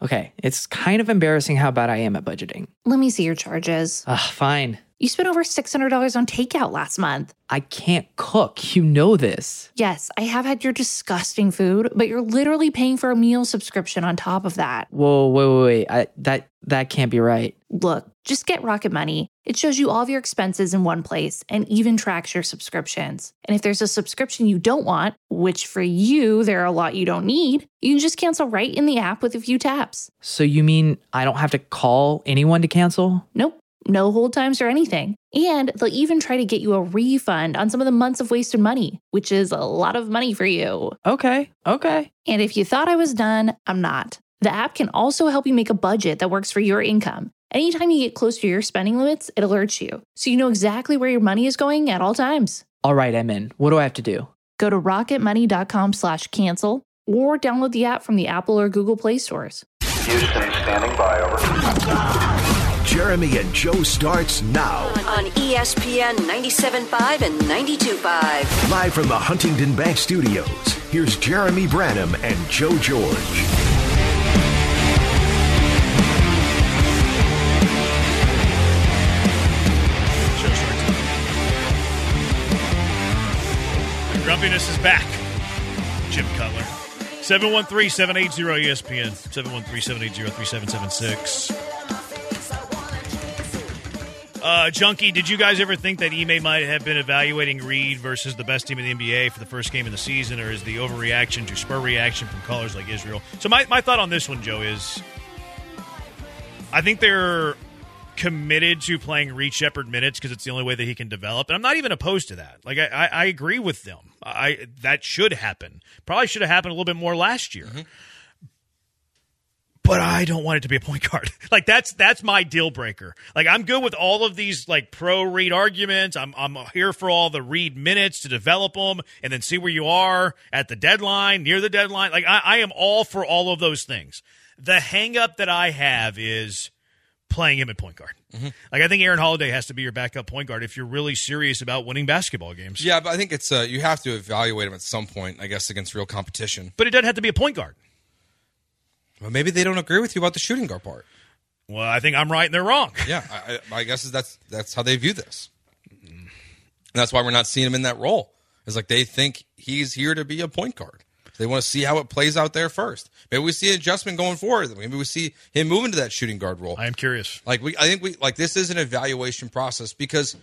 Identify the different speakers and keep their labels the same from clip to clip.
Speaker 1: Okay, it's kind of embarrassing how bad I am at budgeting.
Speaker 2: Let me see your charges.
Speaker 1: Fine.
Speaker 2: You spent over $600 on takeout last month.
Speaker 1: I can't cook. You know this.
Speaker 2: Yes, I have had your disgusting food, but you're literally paying for a meal subscription on top of that.
Speaker 1: Whoa, wait. That can't be right.
Speaker 2: Look, just get Rocket Money. It shows you all of your expenses in one place and even tracks your subscriptions. And if there's a subscription you don't want, which for you, there are a lot you don't need, you can just cancel right in the app with a few taps.
Speaker 1: So you mean I don't have to call anyone to cancel?
Speaker 2: Nope. No hold times or anything. And they'll even try to get you a refund on some of the months of wasted money, which is a lot of money for you.
Speaker 1: Okay.
Speaker 2: And if you thought I was done, I'm not. The app can also help you make a budget that works for your income. Anytime you get close to your spending limits, it alerts you, so you know exactly where your money is going at all times.
Speaker 1: All right, I'm in. What do I have to do?
Speaker 2: Go to rocketmoney.com/cancel or download the app from the Apple or Google Play stores.
Speaker 3: Houston, standing by, over.
Speaker 4: Jeremy and Joe starts now.
Speaker 5: On ESPN 97.5 and 92.5.
Speaker 4: Live from the Huntington Bank Studios, here's Jeremy Branham and Joe George.
Speaker 6: Grumpiness is back. Jim Cutler. 713-780-ESPN. 713-780-3776. Junkie, did you guys ever think that Ime might have been evaluating Reed versus the best team in the NBA for the first game of the season, or is the overreaction to spur reaction from callers like Israel? So my thought on this one, Joe, is I think they're committed to playing Reed Sheppard minutes because it's the only way that he can develop. And I'm not even opposed to that. Like, I agree with them. That should happen. Probably should have happened a little bit more last year. Mm-hmm. But I don't want it to be a point guard. Like, that's my deal breaker. Like, I'm good with all of these, like, pro-Reed arguments. I'm here for all the Reed minutes to develop them and then see where you are at the deadline, near the deadline. Like, I am all for all of those things. The hang-up that I have is playing him at point guard. Mm-hmm. Like, I think Aaron Holiday has to be your backup point guard if you're really serious about winning basketball games.
Speaker 7: Yeah, but I think it's you have to evaluate him at some point, I guess, against real competition.
Speaker 6: But it doesn't have to be a point guard.
Speaker 7: Well, maybe they don't agree with you about the shooting guard part.
Speaker 6: Well, I think I'm right and they're wrong.
Speaker 7: Yeah, I guess that's how they view this. And that's why we're not seeing him in that role. It's like they think he's here to be a point guard. They want to see how it plays out there first. Maybe we see an adjustment going forward. Maybe we see him move into that shooting guard role.
Speaker 6: I am curious.
Speaker 7: I think this is an evaluation process because,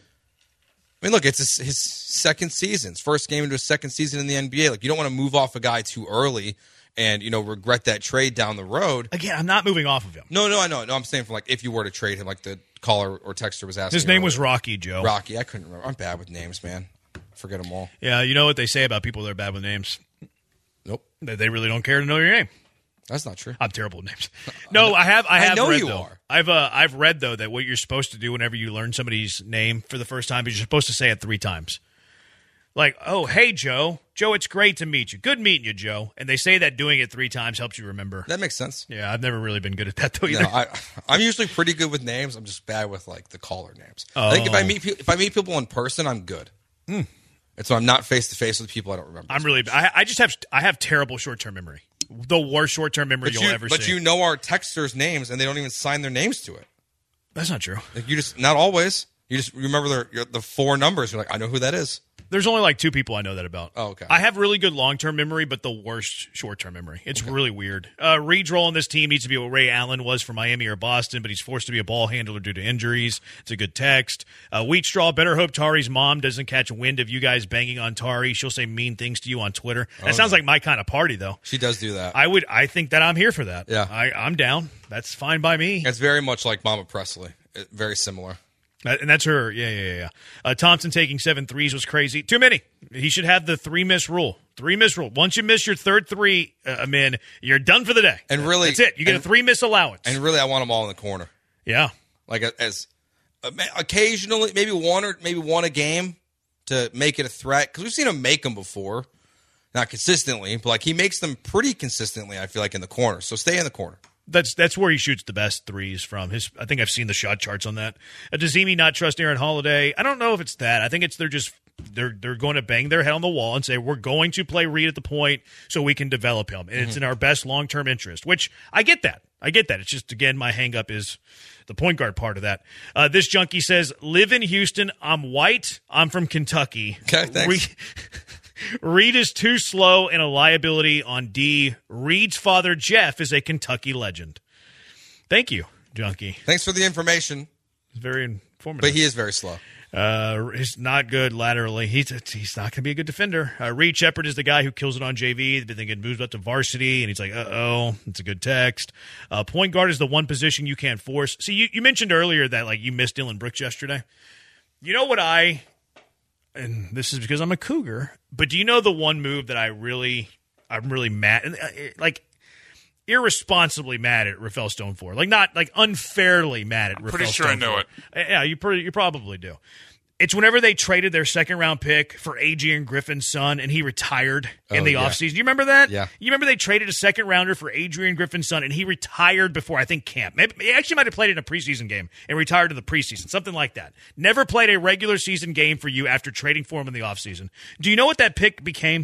Speaker 7: I mean, look, it's his second season, his first game into his second season in the NBA. Like, you don't want to move off a guy too early and, regret that trade down the road.
Speaker 6: Again, I'm not moving off of him.
Speaker 7: No, I know. No, I'm saying if you were to trade him, like the caller or texter was asking.
Speaker 6: His name was Rocky, Joe.
Speaker 7: Rocky. I couldn't remember. I'm bad with names, man. Forget them all.
Speaker 6: Yeah, you know what they say about people that are bad with names?
Speaker 7: Nope.
Speaker 6: They really don't care to know your name.
Speaker 7: That's not true.
Speaker 6: I'm terrible with names. No, I have. I
Speaker 7: know
Speaker 6: read,
Speaker 7: you
Speaker 6: though.
Speaker 7: are.
Speaker 6: I've read though that what you're supposed to do whenever you learn somebody's name for the first time is you're supposed to say it 3 times. Like, oh, hey, Joe. Joe, it's great to meet you. Good meeting you, Joe. And they say that doing it 3 times helps you remember.
Speaker 7: That makes sense.
Speaker 6: Yeah, I've never really been good at that though either.
Speaker 7: No, I'm usually pretty good with names. I'm just bad with like the caller names. I think if I meet people in person, I'm good. And so I'm not face to face with people I don't remember.
Speaker 6: I'm really bad. I have terrible short-term memory. The worst short-term memory you'll ever see.
Speaker 7: But you know our texters' names, and they don't even sign their names to it.
Speaker 6: That's not true.
Speaker 7: Like not always. You just remember the 4 numbers. You're like, I know who that is.
Speaker 6: There's only like 2 people I know that about.
Speaker 7: Oh, okay.
Speaker 6: I have really good long-term memory, but the worst short-term memory. It's really weird. Reed's role in this team needs to be what Ray Allen was for Miami or Boston, but he's forced to be a ball handler due to injuries. It's a good text. Wheatstraw, better hope Tari's mom doesn't catch wind of you guys banging on Tari. She'll say mean things to you on Twitter. That sounds like my kind of party, though.
Speaker 7: She does do that.
Speaker 6: I think that I'm here for that.
Speaker 7: Yeah.
Speaker 6: I'm down. That's fine by me.
Speaker 7: It's very much like Mama Presley. Very similar.
Speaker 6: And that's her. Yeah. Thompson taking 7 threes was crazy. Too many. He should have the 3-miss rule. 3-miss rule. Once you miss your third 3, you're done for the day.
Speaker 7: And really,
Speaker 6: that's it. You get a 3-miss allowance.
Speaker 7: And really, I want them all in the corner.
Speaker 6: Yeah.
Speaker 7: Like as occasionally, maybe one a game to make it a threat because we've seen him make them before, not consistently, but like he makes them pretty consistently. I feel like in the corner. So stay in the corner.
Speaker 6: That's where he shoots the best threes from. I think I've seen the shot charts on that. Does Ime not trust Aaron Holiday? I don't know if it's that. I think it's they're going to bang their head on the wall and say we're going to play Reed at the point so we can develop him, and it's in our best long-term interest. Which I get that. I get that. It's just, again, my hang-up is the point guard part of that. This junkie says, live in Houston. I'm white. I'm from Kentucky.
Speaker 7: Okay, thanks.
Speaker 6: Reed is too slow and a liability on D. Reed's father, Jeff, is a Kentucky legend. Thank you, junkie.
Speaker 7: Thanks for the information.
Speaker 6: It's very informative.
Speaker 7: But he is very slow.
Speaker 6: He's not good laterally. He's not going to be a good defender. Reed Shepard is the guy who kills it on JV. Then get moved up to varsity, and he's like, uh-oh, it's a good text. Point guard is the one position you can't force. See, you mentioned earlier that like you missed Dylan Brooks yesterday. You know what and this is because I'm a Cougar, but do you know the one move that I'm really mad, like irresponsibly mad at Rafael Stone for? Like not like unfairly mad at Rafael Stone.
Speaker 8: Pretty sure I know it.
Speaker 6: Yeah, you probably do. It's whenever they traded their second-round pick for Adrian Griffin's son, and he retired in the offseason. You remember that?
Speaker 7: Yeah.
Speaker 6: You remember they traded a second-rounder for Adrian Griffin's son, and he retired before, I think, camp. Maybe he actually might have played in a preseason game and retired in the preseason, something like that. Never played a regular season game for you after trading for him in the offseason. Do you know what that pick became?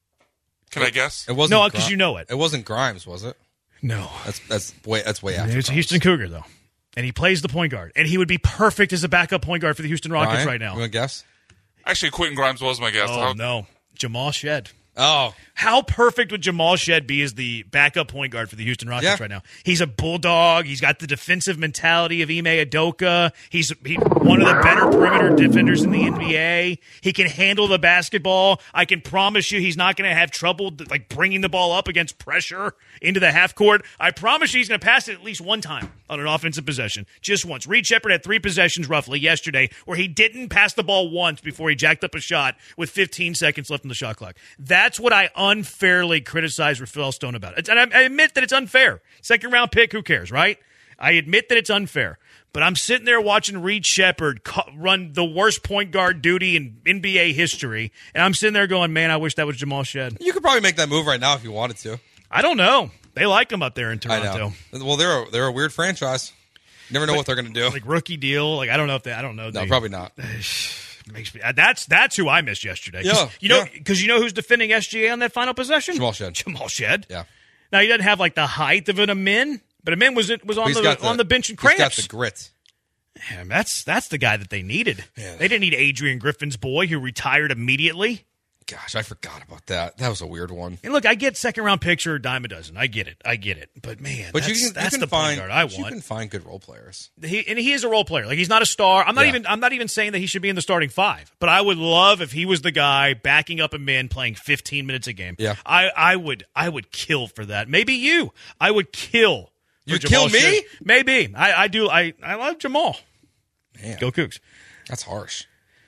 Speaker 8: Can I guess?
Speaker 7: It wasn't.
Speaker 6: No, because you know it.
Speaker 7: It wasn't Grimes, was it?
Speaker 6: No.
Speaker 7: That's way after.
Speaker 6: It's a Houston Cougar, though. And he plays the point guard. And he would be perfect as a backup point guard for the Houston Rockets
Speaker 7: Ryan,
Speaker 6: right now.
Speaker 7: You want to guess?
Speaker 8: Actually, Quentin Grimes was my guess.
Speaker 6: Oh, no. Jamal Shedd.
Speaker 7: Oh.
Speaker 6: How perfect would Jamal Shedd be as the backup point guard for the Houston Rockets right now? He's a bulldog. He's got the defensive mentality of Ime Udoka. He's one of the better perimeter defenders in the NBA. He can handle the basketball. I can promise you he's not going to have trouble like bringing the ball up against pressure into the half court. I promise you he's going to pass it at least one time on an offensive possession. Just once. Reed Shepard had 3 possessions roughly yesterday where he didn't pass the ball once before he jacked up a shot with 15 seconds left on the shot clock. That's what I unfairly criticize Rafael Stone about. And I admit that it's unfair. Second round pick, who cares, right? I admit that it's unfair. But I'm sitting there watching Reed Shepard run the worst point guard duty in NBA history, and I'm sitting there going, man, I wish that was Jamal Shedd.
Speaker 7: You could probably make that move right now if you wanted to.
Speaker 6: I don't know. They like him up there in Toronto.
Speaker 7: I know. Well, they're a weird franchise. You never know what they're going to do.
Speaker 6: Like rookie deal. Like I don't know if I don't know.
Speaker 7: No, probably not.
Speaker 6: Makes me, that's who I missed yesterday.
Speaker 7: Yeah,
Speaker 6: Because you know who's defending SGA on that final possession?
Speaker 7: Jamal Shedd.
Speaker 6: Jamal Shedd.
Speaker 7: Yeah.
Speaker 6: Now he doesn't have like the height of an Amin, but Amin was on the bench and cramps.
Speaker 7: He's got the grit.
Speaker 6: Man, that's the guy that they needed.
Speaker 7: Man.
Speaker 6: They didn't need Adrian Griffin's boy who retired immediately.
Speaker 7: Gosh, I forgot about that. That was a weird one.
Speaker 6: And look, I get second round picks or a dime a dozen. I get it. But man,
Speaker 7: but
Speaker 6: that's
Speaker 7: you can
Speaker 6: the point guard I want.
Speaker 7: You can find good role players.
Speaker 6: He is a role player. Like he's not a star. I'm not even saying that he should be in the starting 5. But I would love if he was the guy backing up a man playing 15 minutes a game.
Speaker 7: Yeah.
Speaker 6: I would kill for that. Maybe you. I would kill.
Speaker 7: You kill me?
Speaker 6: Shedd. Maybe. I do. I love Jamal.
Speaker 7: Man,
Speaker 6: Go Cougs.
Speaker 7: That's harsh.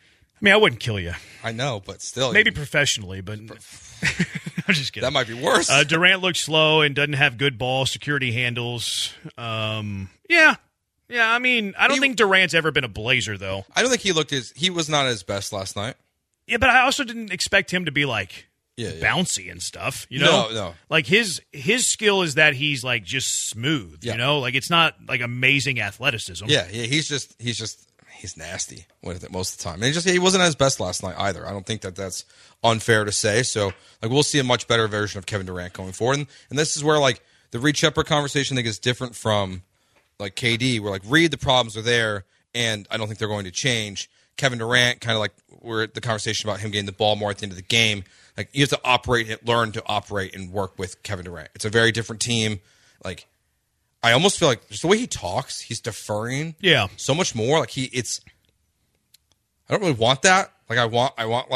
Speaker 6: I mean, I wouldn't kill you.
Speaker 7: I know, but still.
Speaker 6: Maybe professionally, but I'm just kidding.
Speaker 7: That might be worse.
Speaker 6: Durant looks slow and doesn't have good ball security handles. Yeah. I mean, I don't think Durant's ever been a Blazer, though.
Speaker 7: I don't think he was not at his best last night.
Speaker 6: Yeah, but I also didn't expect him to be like bouncy and stuff. You know,
Speaker 7: no.
Speaker 6: Like his skill is that he's like just smooth.
Speaker 7: Yeah.
Speaker 6: You know, like it's not like amazing athleticism.
Speaker 7: Yeah. He's nasty with it most of the time. And he wasn't at his best last night either. I don't think that's unfair to say. So, like, we'll see a much better version of Kevin Durant going forward. And this is where, like, the Reed Shepard conversation, I think, is different from, like, KD, where, like, Reed, the problems are there, and I don't think they're going to change. Kevin Durant, kind of like we're at the conversation about him getting the ball more at the end of the game. Like, you have to learn to operate and work with Kevin Durant. It's a very different team. Like, I almost feel like just the way he talks, he's deferring so much more. Like I don't really want that. Like I want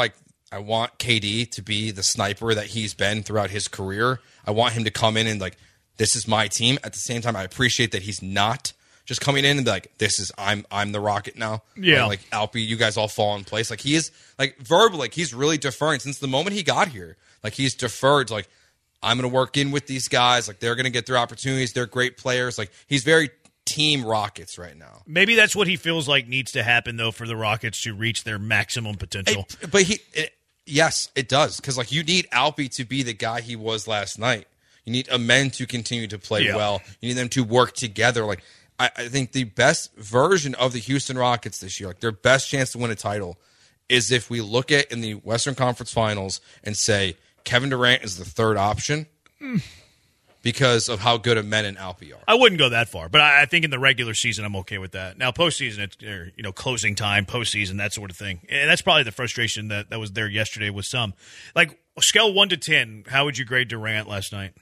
Speaker 7: KD to be the sniper that he's been throughout his career. I want him to come in and like, this is my team. At the same time, I appreciate that he's not just coming in and be like, I'm the Rocket now.
Speaker 6: Yeah.
Speaker 7: Or like Alpy, you guys all fall in place. Like he is like verbally, like he's really deferring since the moment he got here. Like he's deferred to like, I'm going to work in with these guys. Like, they're going to get their opportunities. They're great players. Like, he's very team Rockets right now.
Speaker 6: Maybe that's what he feels like needs to happen, though, for the Rockets to reach their maximum potential.
Speaker 7: Yes, it does. Because, like, you need Alpy to be the guy he was last night. You need Amen to continue to play well. You need them to work together. Like, I think the best version of the Houston Rockets this year, like, their best chance to win a title is if we look at in the Western Conference Finals and say, Kevin Durant is the third option. because of how good of men and Alpi are.
Speaker 6: I wouldn't go that far, but I think in the regular season, I'm okay with that. Now, postseason, it's closing time, postseason, that sort of thing. And that's probably the frustration that was there yesterday with some. Like, scale 1 to 10, how would you grade Durant last night?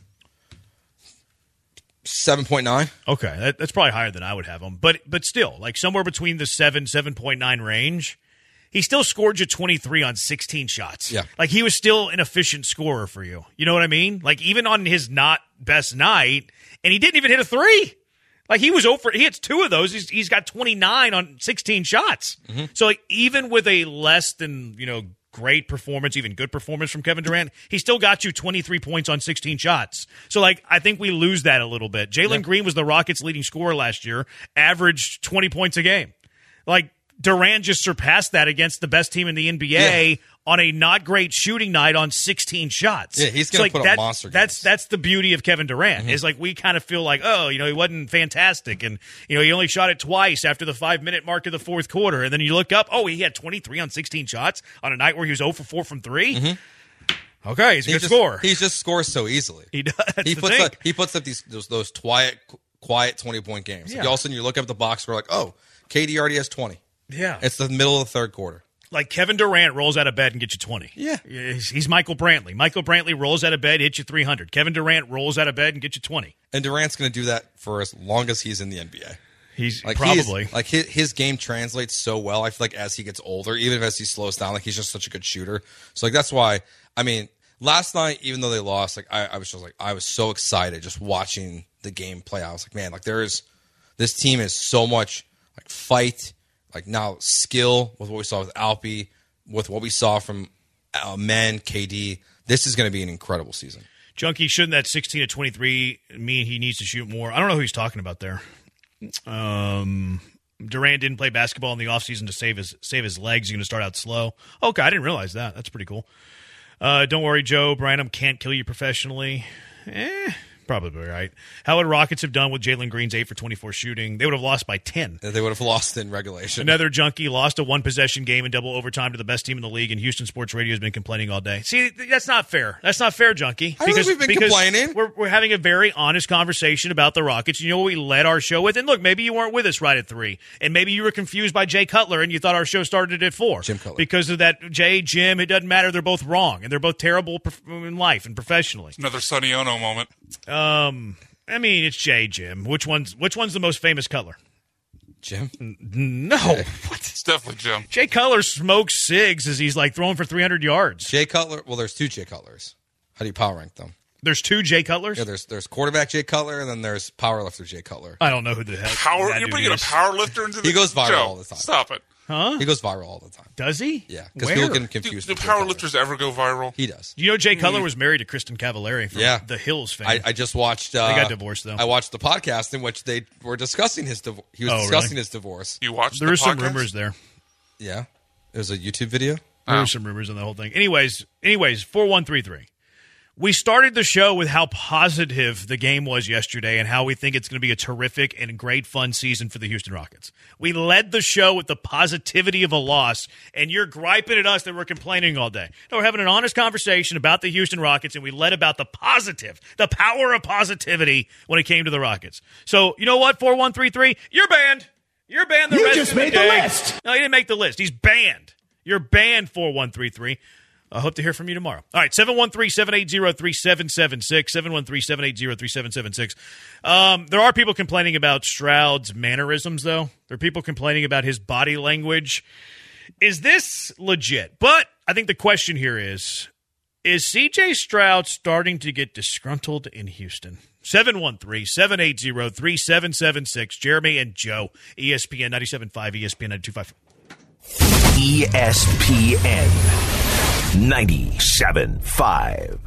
Speaker 7: 7.9.
Speaker 6: Okay, that's probably higher than I would have him. But still, like somewhere between the 7.9 range, he still scored you 23 on 16 shots.
Speaker 7: Yeah.
Speaker 6: Like, he was still an efficient scorer for you. You know what I mean? Like, even on his not best night, and he didn't even hit a 3. Like, he hits 2 of those. He's got 29 on 16 shots. Mm-hmm. So, like, even with a less than, great performance, even good performance from Kevin Durant, he still got you 23 points on 16 shots. So, like, I think we lose that a little bit. Jalen Green was the Rockets' leading scorer last year, averaged 20 points a game. Like, Durant just surpassed that against the best team in the NBA on a not great shooting night on 16 shots.
Speaker 7: Yeah, he's going to put up monster games.
Speaker 6: That's the beauty of Kevin Durant. Is like, we kind of feel like, he wasn't fantastic, and he only shot it twice after the 5-minute mark of the fourth quarter, and then you look up, he had 23 on 16 shots on a night where he was 0 for 4 from 3. Mm-hmm. Okay, he's a good scorer.
Speaker 7: He just scores so easily.
Speaker 6: He does.
Speaker 7: He puts up those quiet 20-point games.
Speaker 6: Yeah.
Speaker 7: Like, all of a sudden you look up the box score like, KD already has 20.
Speaker 6: Yeah.
Speaker 7: It's the middle of the third quarter.
Speaker 6: Like, Kevin Durant rolls out of bed and gets you 20.
Speaker 7: Yeah.
Speaker 6: He's Michael Brantley. Michael Brantley rolls out of bed, hits you 300. Kevin Durant rolls out of bed and gets you 20.
Speaker 7: And Durant's going to do that for as long as he's in the NBA.
Speaker 6: He's like, probably.
Speaker 7: His game translates so well. I feel like as he gets older, even as he slows down, like, he's just such a good shooter. So, like, that's why, last night, even though they lost, like, I was so excited just watching the game play out. I was like, man, like, this team is so much, like, fight, like, now skill with what we saw with Alpi, with what we saw from men, KD. This is going to be an incredible season.
Speaker 6: Junkie, shouldn't that 16 to 23 mean he needs to shoot more? I don't know who he's talking about there. Durant didn't play basketball in the offseason to save his legs. He's going to start out slow. Okay, I didn't realize that. That's pretty cool. Don't worry, Joe. Branham can't kill you professionally. Probably right. How would Rockets have done with Jalen Green's 8 for 24 shooting? They would have lost by 10.
Speaker 7: They would have lost in regulation.
Speaker 6: Another junkie lost a one-possession game in double overtime to the best team in the league, and Houston Sports Radio has been complaining all day. See, that's not fair. That's not fair, junkie.
Speaker 7: I don't think we've been complaining.
Speaker 6: We're having a very honest conversation about the Rockets. You know what we led our show with? And look, maybe you weren't with us right at 3, and maybe you were confused by Jay Cutler, and you thought our show started at 4.
Speaker 7: Jim Cutler.
Speaker 6: Because of that Jim, it doesn't matter. They're both wrong, and they're both terrible in life and professionally.
Speaker 8: Another Sonny Ono moment.
Speaker 6: It's Jim. Which one's the most famous Cutler?
Speaker 7: Jim?
Speaker 6: No. What?
Speaker 8: It's definitely Jim.
Speaker 6: Jay Cutler smokes cigs as he's like throwing for 300 yards.
Speaker 7: Jay Cutler? Well, there's 2 Jay Cutlers. How do you power rank them?
Speaker 6: There's 2 Jay Cutlers?
Speaker 7: Yeah, there's quarterback Jay Cutler, and then there's powerlifter Jay Cutler.
Speaker 6: I don't know who the heck
Speaker 8: You're bringing a power lifter into the...
Speaker 7: He goes viral
Speaker 8: Joe,
Speaker 7: all the time.
Speaker 8: Stop it.
Speaker 6: Huh?
Speaker 7: He goes viral all the time.
Speaker 6: Does he?
Speaker 7: Yeah, because people get
Speaker 8: Do
Speaker 7: confused.
Speaker 8: power lifters ever go viral?
Speaker 7: He does.
Speaker 6: You know Jay Cutler was married to Kristen Cavallari from the Hills fame.
Speaker 7: I just watched...
Speaker 6: they got divorced, though.
Speaker 7: I watched the podcast in which they were discussing his divorce. He was discussing his divorce.
Speaker 8: You watched
Speaker 6: There
Speaker 8: the
Speaker 6: were some
Speaker 8: podcast?
Speaker 6: rumors there.
Speaker 7: Yeah. There's a YouTube video.
Speaker 6: There were some rumors on the whole thing. Anyways, 4133. We started the show with how positive the game was yesterday and how we think it's going to be a terrific and great fun season for the Houston Rockets. We led the show with the positivity of a loss, and you're griping at us that we're complaining all day. No, we're having an honest conversation about the Houston Rockets, and we led about the positive, the power of positivity when it came to the Rockets. So, you know what, 4133? You're banned. You're banned the rest of the day. You just made the list. No, he didn't make the list. He's banned. You're banned, 4133. I hope to hear from you tomorrow. All right, 713-780-3776, 713-780-3776. There are people complaining about Stroud's mannerisms, though. There are people complaining about his body language. Is this legit? But I think the question here is C.J. Stroud starting to get disgruntled in Houston? 713-780-3776. Jeremy and Joe, ESPN 97.5, ESPN 92.5.
Speaker 4: ESPN 97.5.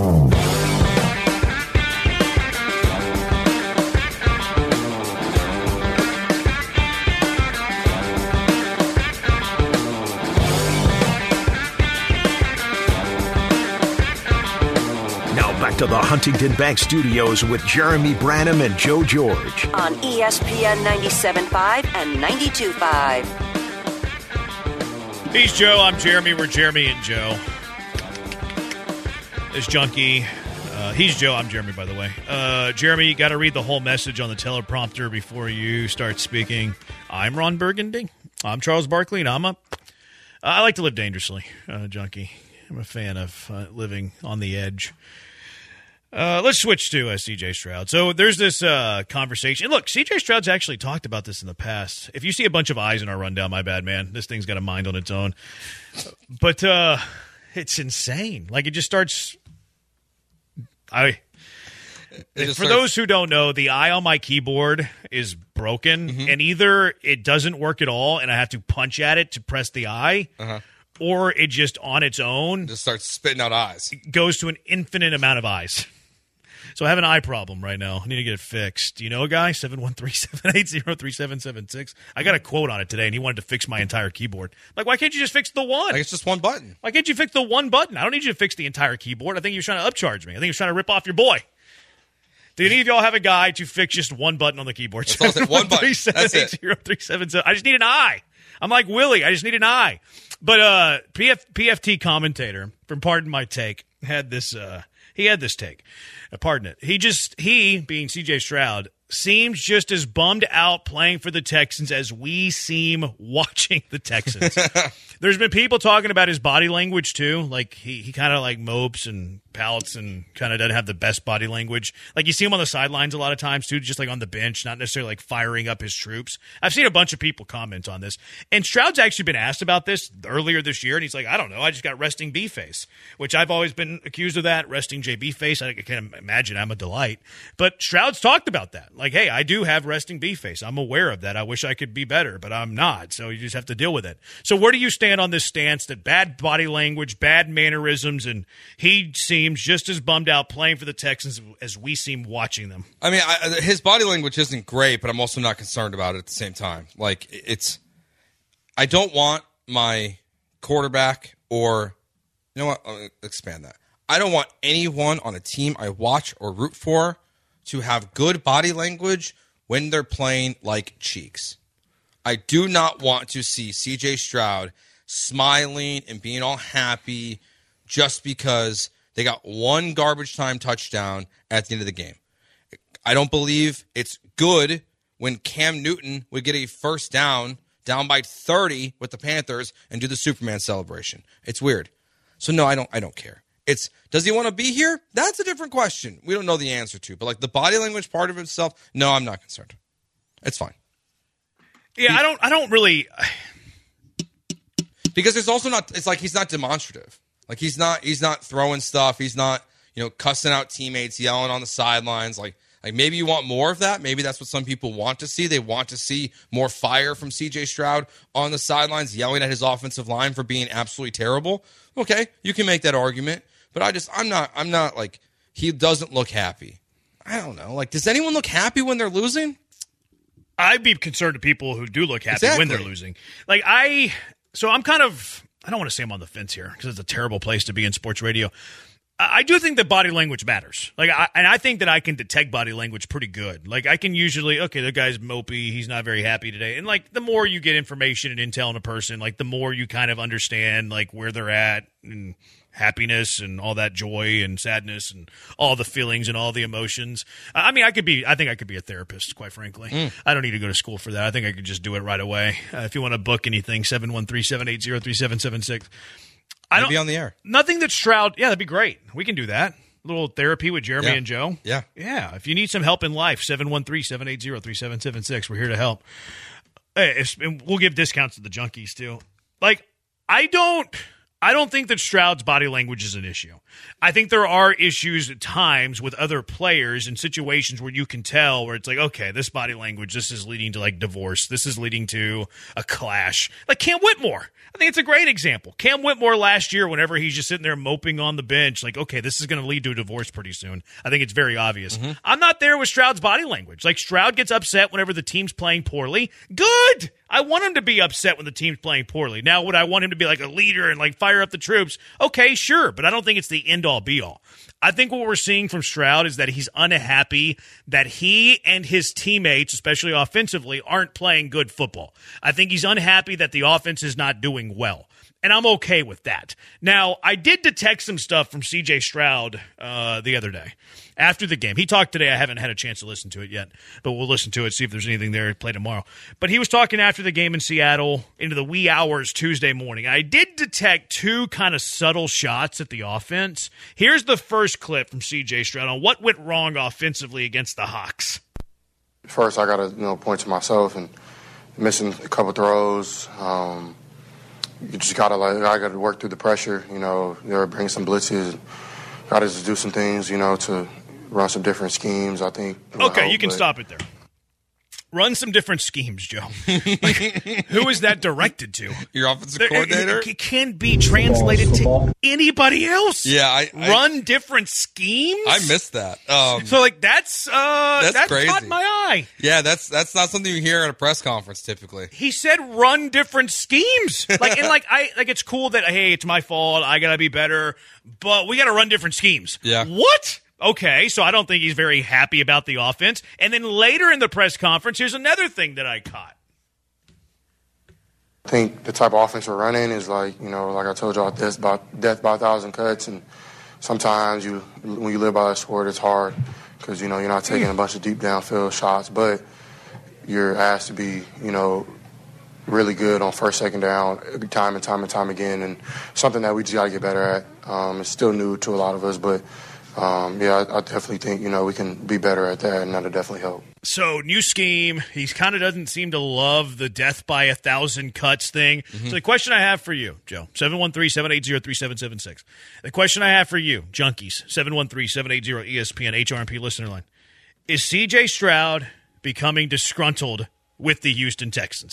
Speaker 4: Now back to the Huntington Bank Studios with Jeremy Branham and Joe George.
Speaker 5: On ESPN 97.5 and 92.5.
Speaker 6: He's Joe. I'm Jeremy. We're Jeremy and Joe. This junkie He's Joe. I'm Jeremy, by the way. Jeremy, you got to read the whole message on the teleprompter before you start speaking. I'm Ron Burgundy. I'm Charles Barkley, and I like to live dangerously, Junkie. I'm a fan of living on the edge. Let's switch to C.J. Stroud. So there's this conversation. And look, C.J. Stroud's actually talked about this in the past. If you see a bunch of eyes in our rundown, my bad, man. This thing's got a mind on its own. But it's insane. Like, it just starts... For those who don't know, the eye on my keyboard is broken, and either it doesn't work at all, and I have to punch at it to press the eye, or it just on its own
Speaker 7: just starts spitting out eyes.
Speaker 6: Goes to an infinite amount of eyes. So I have an eye problem right now. I need to get it fixed. Do you know a guy? 713-780-3776. I got a quote on it today, and he wanted to fix my entire keyboard. Like, why can't you just fix the one?
Speaker 7: Like, it's just one button.
Speaker 6: Why can't you fix the one button? I don't need you to fix the entire keyboard. I think you're trying to upcharge me. I think you're trying to rip off your boy. Do any of y'all have a guy to fix just one button on the keyboard?
Speaker 7: That's one button. That's it.
Speaker 6: 713-780-3776. I just need an eye. I'm like Willie. I just need an eye. But PFT commentator from Pardon My Take had this take. Pardon it. He, being C.J. Stroud, seems just as bummed out playing for the Texans as we seem watching the Texans. There's been people talking about his body language, too. Like, he kind of, like, mopes and pouts and kind of doesn't have the best body language. Like, you see him on the sidelines a lot of times, too, just, like, on the bench, not necessarily, like, firing up his troops. I've seen a bunch of people comment on this. And Stroud's actually been asked about this earlier this year, and he's like, I don't know, I just got resting B face, which I've always been accused of that, resting JB face. I can't imagine I'm a delight. But Stroud's talked about that. Like, hey, I do have resting B face. I'm aware of that. I wish I could be better, but I'm not. So you just have to deal with it. So where do you stand on this stance that bad body language, bad mannerisms, and he seems just as bummed out playing for the Texans as we seem watching them?
Speaker 7: I mean, his body language isn't great, but I'm also not concerned about it at the same time. Like, I don't want my quarterback or, you know what, I'll expand that. I don't want anyone on a team I watch or root for to have good body language when they're playing like cheeks. I do not want to see C.J. Stroud smiling and being all happy just because they got one garbage time touchdown at the end of the game. I don't believe it's good when Cam Newton would get a first down by 30 with the Panthers and do the Superman celebration. It's weird. So no, I don't care. Does he want to be here? That's a different question. We don't know the answer to. But like the body language part of itself, no, I'm not concerned. It's fine.
Speaker 6: Yeah, I don't really,
Speaker 7: because it's also not. It's like he's not demonstrative. Like he's not throwing stuff. He's not cussing out teammates, yelling on the sidelines. Like maybe you want more of that. Maybe that's what some people want to see. They want to see more fire from C.J. Stroud on the sidelines, yelling at his offensive line for being absolutely terrible. Okay, you can make that argument. But I'm not like, he doesn't look happy. I don't know. Like, does anyone look happy when they're losing?
Speaker 6: I'd be concerned to people who do look happy
Speaker 7: Exactly.
Speaker 6: when they're losing. Like, I'm kind of, I don't want to say I'm on the fence here because it's a terrible place to be in sports radio. I do think that body language matters. Like, I think that I can detect body language pretty good. Like, I can usually, okay, the guy's mopey, he's not very happy today. And like, the more you get information and intel on a person, like the more you kind of understand like where they're at and happiness and all that joy and sadness and all the feelings and all the emotions. I mean, I think I could be a therapist, quite frankly. I don't need to go to school for that. I think I could just do it right away. If you want to book anything, 713-780-3776.
Speaker 7: Be on the air.
Speaker 6: Nothing that Stroud. Yeah, that'd be great. We can do that. A little therapy with Jeremy and Joe.
Speaker 7: Yeah.
Speaker 6: Yeah. If you need some help in life, 713-780-3776. We're here to help. Hey, we'll give discounts to the junkies too. Like, I don't think that Stroud's body language is an issue. I think there are issues at times with other players in situations where you can tell where it's like, okay, this body language, this is leading to like divorce. This is leading to a clash. Like Cam Whitmore. I think it's a great example. Cam Whitmore last year, whenever he's just sitting there moping on the bench, like, okay, this is going to lead to a divorce pretty soon. I think it's very obvious. I'm not there with Stroud's body language. Like, Stroud gets upset whenever the team's playing poorly. Good. I want him to be upset when the team's playing poorly. Now, would I want him to be like a leader and like fire up the troops? Okay, sure. But I don't think it's the end-all, be-all. I think what we're seeing from Stroud is that he's unhappy that he and his teammates, especially offensively, aren't playing good football. I think he's unhappy that the offense is not doing well. And I'm okay with that. Now, I did detect some stuff from C.J. Stroud the other day after the game. He talked today. I haven't had a chance to listen to it yet, but we'll listen to it, see if there's anything there to play tomorrow. But he was talking after the game in Seattle into the wee hours Tuesday morning. I did detect two kind of subtle shots at the offense. Here's the first clip from C.J. Stroud on what went wrong offensively against the Hawks.
Speaker 9: First, I got to point to myself and missing a couple throws. You just I got to work through the pressure. They were bringing some blitzes. Got to just do some things, to run some different schemes. I think.
Speaker 6: Okay, you can stop it there. Run some different schemes, Joe. Who is that directed to?
Speaker 7: Your offensive coordinator?
Speaker 6: It can be translated to anybody else.
Speaker 7: Yeah,
Speaker 6: run different schemes.
Speaker 7: I missed that.
Speaker 6: So that
Speaker 7: crazy.
Speaker 6: caught my eye.
Speaker 7: Yeah, that's not something you hear at a press conference typically.
Speaker 6: He said run different schemes. It's cool that hey, it's my fault. I gotta be better, but we gotta run different schemes.
Speaker 7: Yeah.
Speaker 6: What? Okay, so I don't think he's very happy about the offense. And then later in the press conference, here's another thing that I caught.
Speaker 9: I think the type of offense we're running is like I told you, death by 1,000 cuts. And sometimes when you live by that sport, it's hard because, you're not taking a bunch of deep downfield shots, but you're asked to be, really good on first, second down time and time again. And something that we just got to get better at. It's still new to a lot of us, but I definitely think, we can be better at that, and that'll definitely help.
Speaker 6: So, new scheme. He kind of doesn't seem to love the death by 1,000 cuts thing. Mm-hmm. So the question I have for you, Joe, 713-780-3776. The question I have for you, Junkies, 713-780-ESPN, HRMP listener line. Is C.J. Stroud becoming disgruntled with the Houston Texans?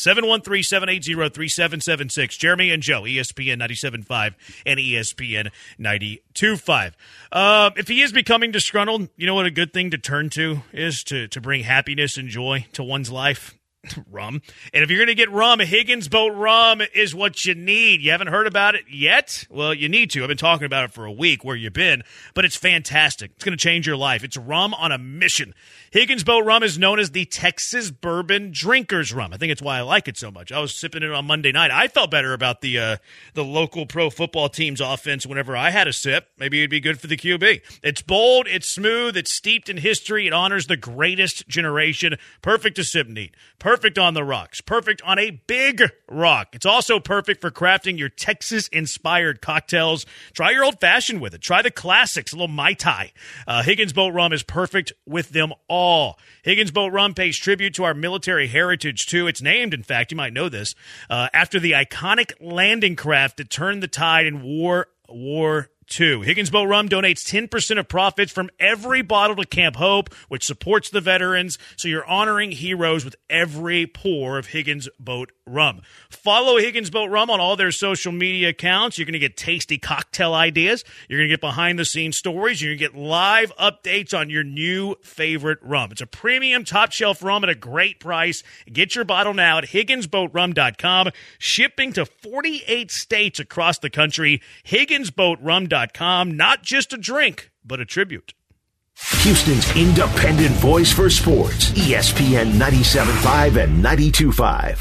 Speaker 6: 713-780-3776. Jeremy and Joe, ESPN 97.5 and ESPN 92.5. If he is becoming disgruntled, you know what a good thing to turn to is to bring happiness and joy to one's life? Rum. And if you're going to get rum, Higgins Boat Rum is what you need. You haven't heard about it yet? Well, you need to. I've been talking about it for a week, where you been, but it's fantastic. It's going to change your life. It's rum on a mission. Higgins Boat Rum is known as the Texas Bourbon Drinker's Rum. I think it's why I like it so much. I was sipping it on Monday night. I felt better about the local pro football team's offense whenever I had a sip. Maybe it'd be good for the QB. It's bold, it's smooth, it's steeped in history. It honors the greatest generation. Perfect to sip neat. Perfect on the rocks. Perfect on a big rock. It's also perfect for crafting your Texas-inspired cocktails. Try your old-fashioned with it. Try the classics, a little Mai Tai. Higgins Boat Rum is perfect with them all. Higgins Boat Rum pays tribute to our military heritage, too. It's named, in fact, you might know this, after the iconic landing craft that turned the tide in World War II. Higgins Boat Rum donates 10% of profits from every bottle to Camp Hope, which supports the veterans, so you're honoring heroes with every pour of Higgins Boat Rum. Follow Higgins Boat Rum on all their social media accounts. You're going to get tasty cocktail ideas. You're going to get behind-the-scenes stories. You're going to get live updates on your new favorite rum. It's a premium top-shelf rum at a great price. Get your bottle now at HigginsBoatRum.com. Shipping to 48 states across the country. HigginsBoatRum.com. Not just a drink, but a tribute.
Speaker 4: Houston's independent voice for sports. ESPN 97.5 and 92.5.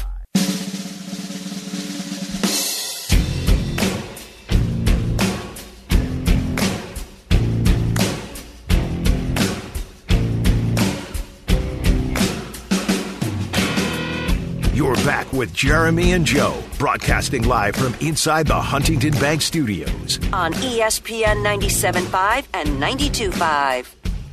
Speaker 4: You're back with Jeremy and Joe, broadcasting live from inside the Huntington Bank Studios.
Speaker 5: On ESPN 97.5 and 92.5.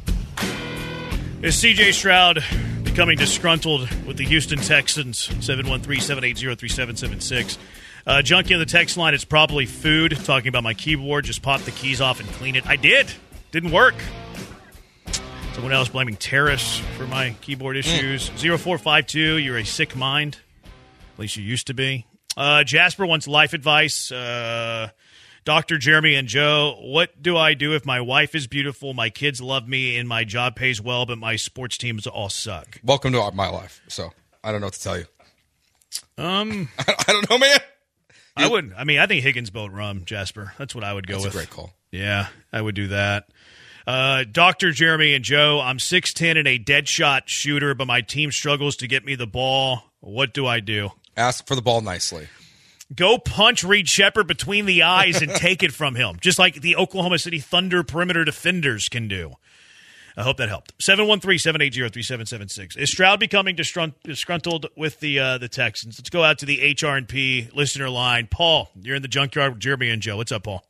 Speaker 6: Is C.J. Stroud becoming disgruntled with the Houston Texans? 713-780-3776. Junkie on the text line, it's probably food. Talking about my keyboard, just pop the keys off and clean it. I did. Didn't work. Someone else blaming Terrace for my keyboard issues. 0452, you're a sick mind. At least you used to be. Jasper wants life advice. Dr. Jeremy and Joe, what do I do if my wife is beautiful, my kids love me, and my job pays well, but my sports teams all suck?
Speaker 7: Welcome to my life. So I don't know what to tell you. I don't know, man.
Speaker 6: I think Higgins Boat Rum, Jasper. That's what I would go with.
Speaker 7: That's a great call.
Speaker 6: Yeah, I would do that. Dr. Jeremy and Joe, I'm 6'10" and a dead shot shooter, but my team struggles to get me the ball. What do I do?
Speaker 7: Ask for the ball nicely.
Speaker 6: Go punch Reed Sheppard between the eyes and take it from him, just like the Oklahoma City Thunder perimeter defenders can do. I hope that helped. 713-780-3776. Is Stroud becoming disgruntled with the Texans? Let's go out to the HR&P listener line. Paul, you're in the junkyard with Jeremy and Joe. What's up, Paul?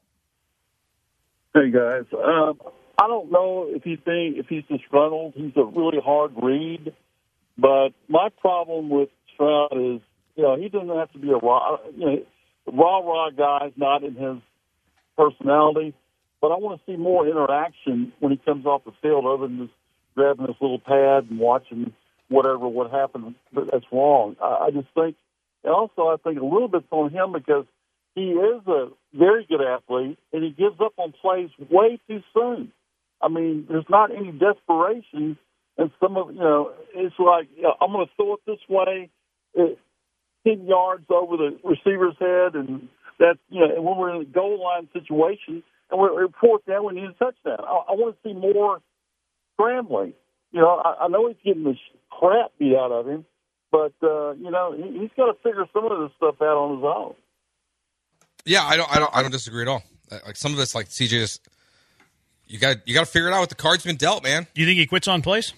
Speaker 10: Hey, guys. I don't know if he's disgruntled. He's a really hard read. But my problem with Stroud is, he doesn't have to be a rah-rah guy, not in his personality. But I want to see more interaction when he comes off the field other than just grabbing his little pad and watching what happened that's wrong. I just think, and also I think a little bit's on him because he is a very good athlete, and he gives up on plays way too soon. I mean, there's not any desperation, and it's like, I'm going to throw it this way, 10 yards over the receiver's head, and that's, and when we're in a goal line situation, and we're fourth down, we need a touchdown. I want to see more scrambling. I know he's getting the crap beat out of him, but, he's got to figure some of this stuff out on his own.
Speaker 7: Yeah, I don't disagree at all. Like some of this, like CJ, just you got to figure it out what the card's been dealt, man.
Speaker 6: Do you think he quits on plays?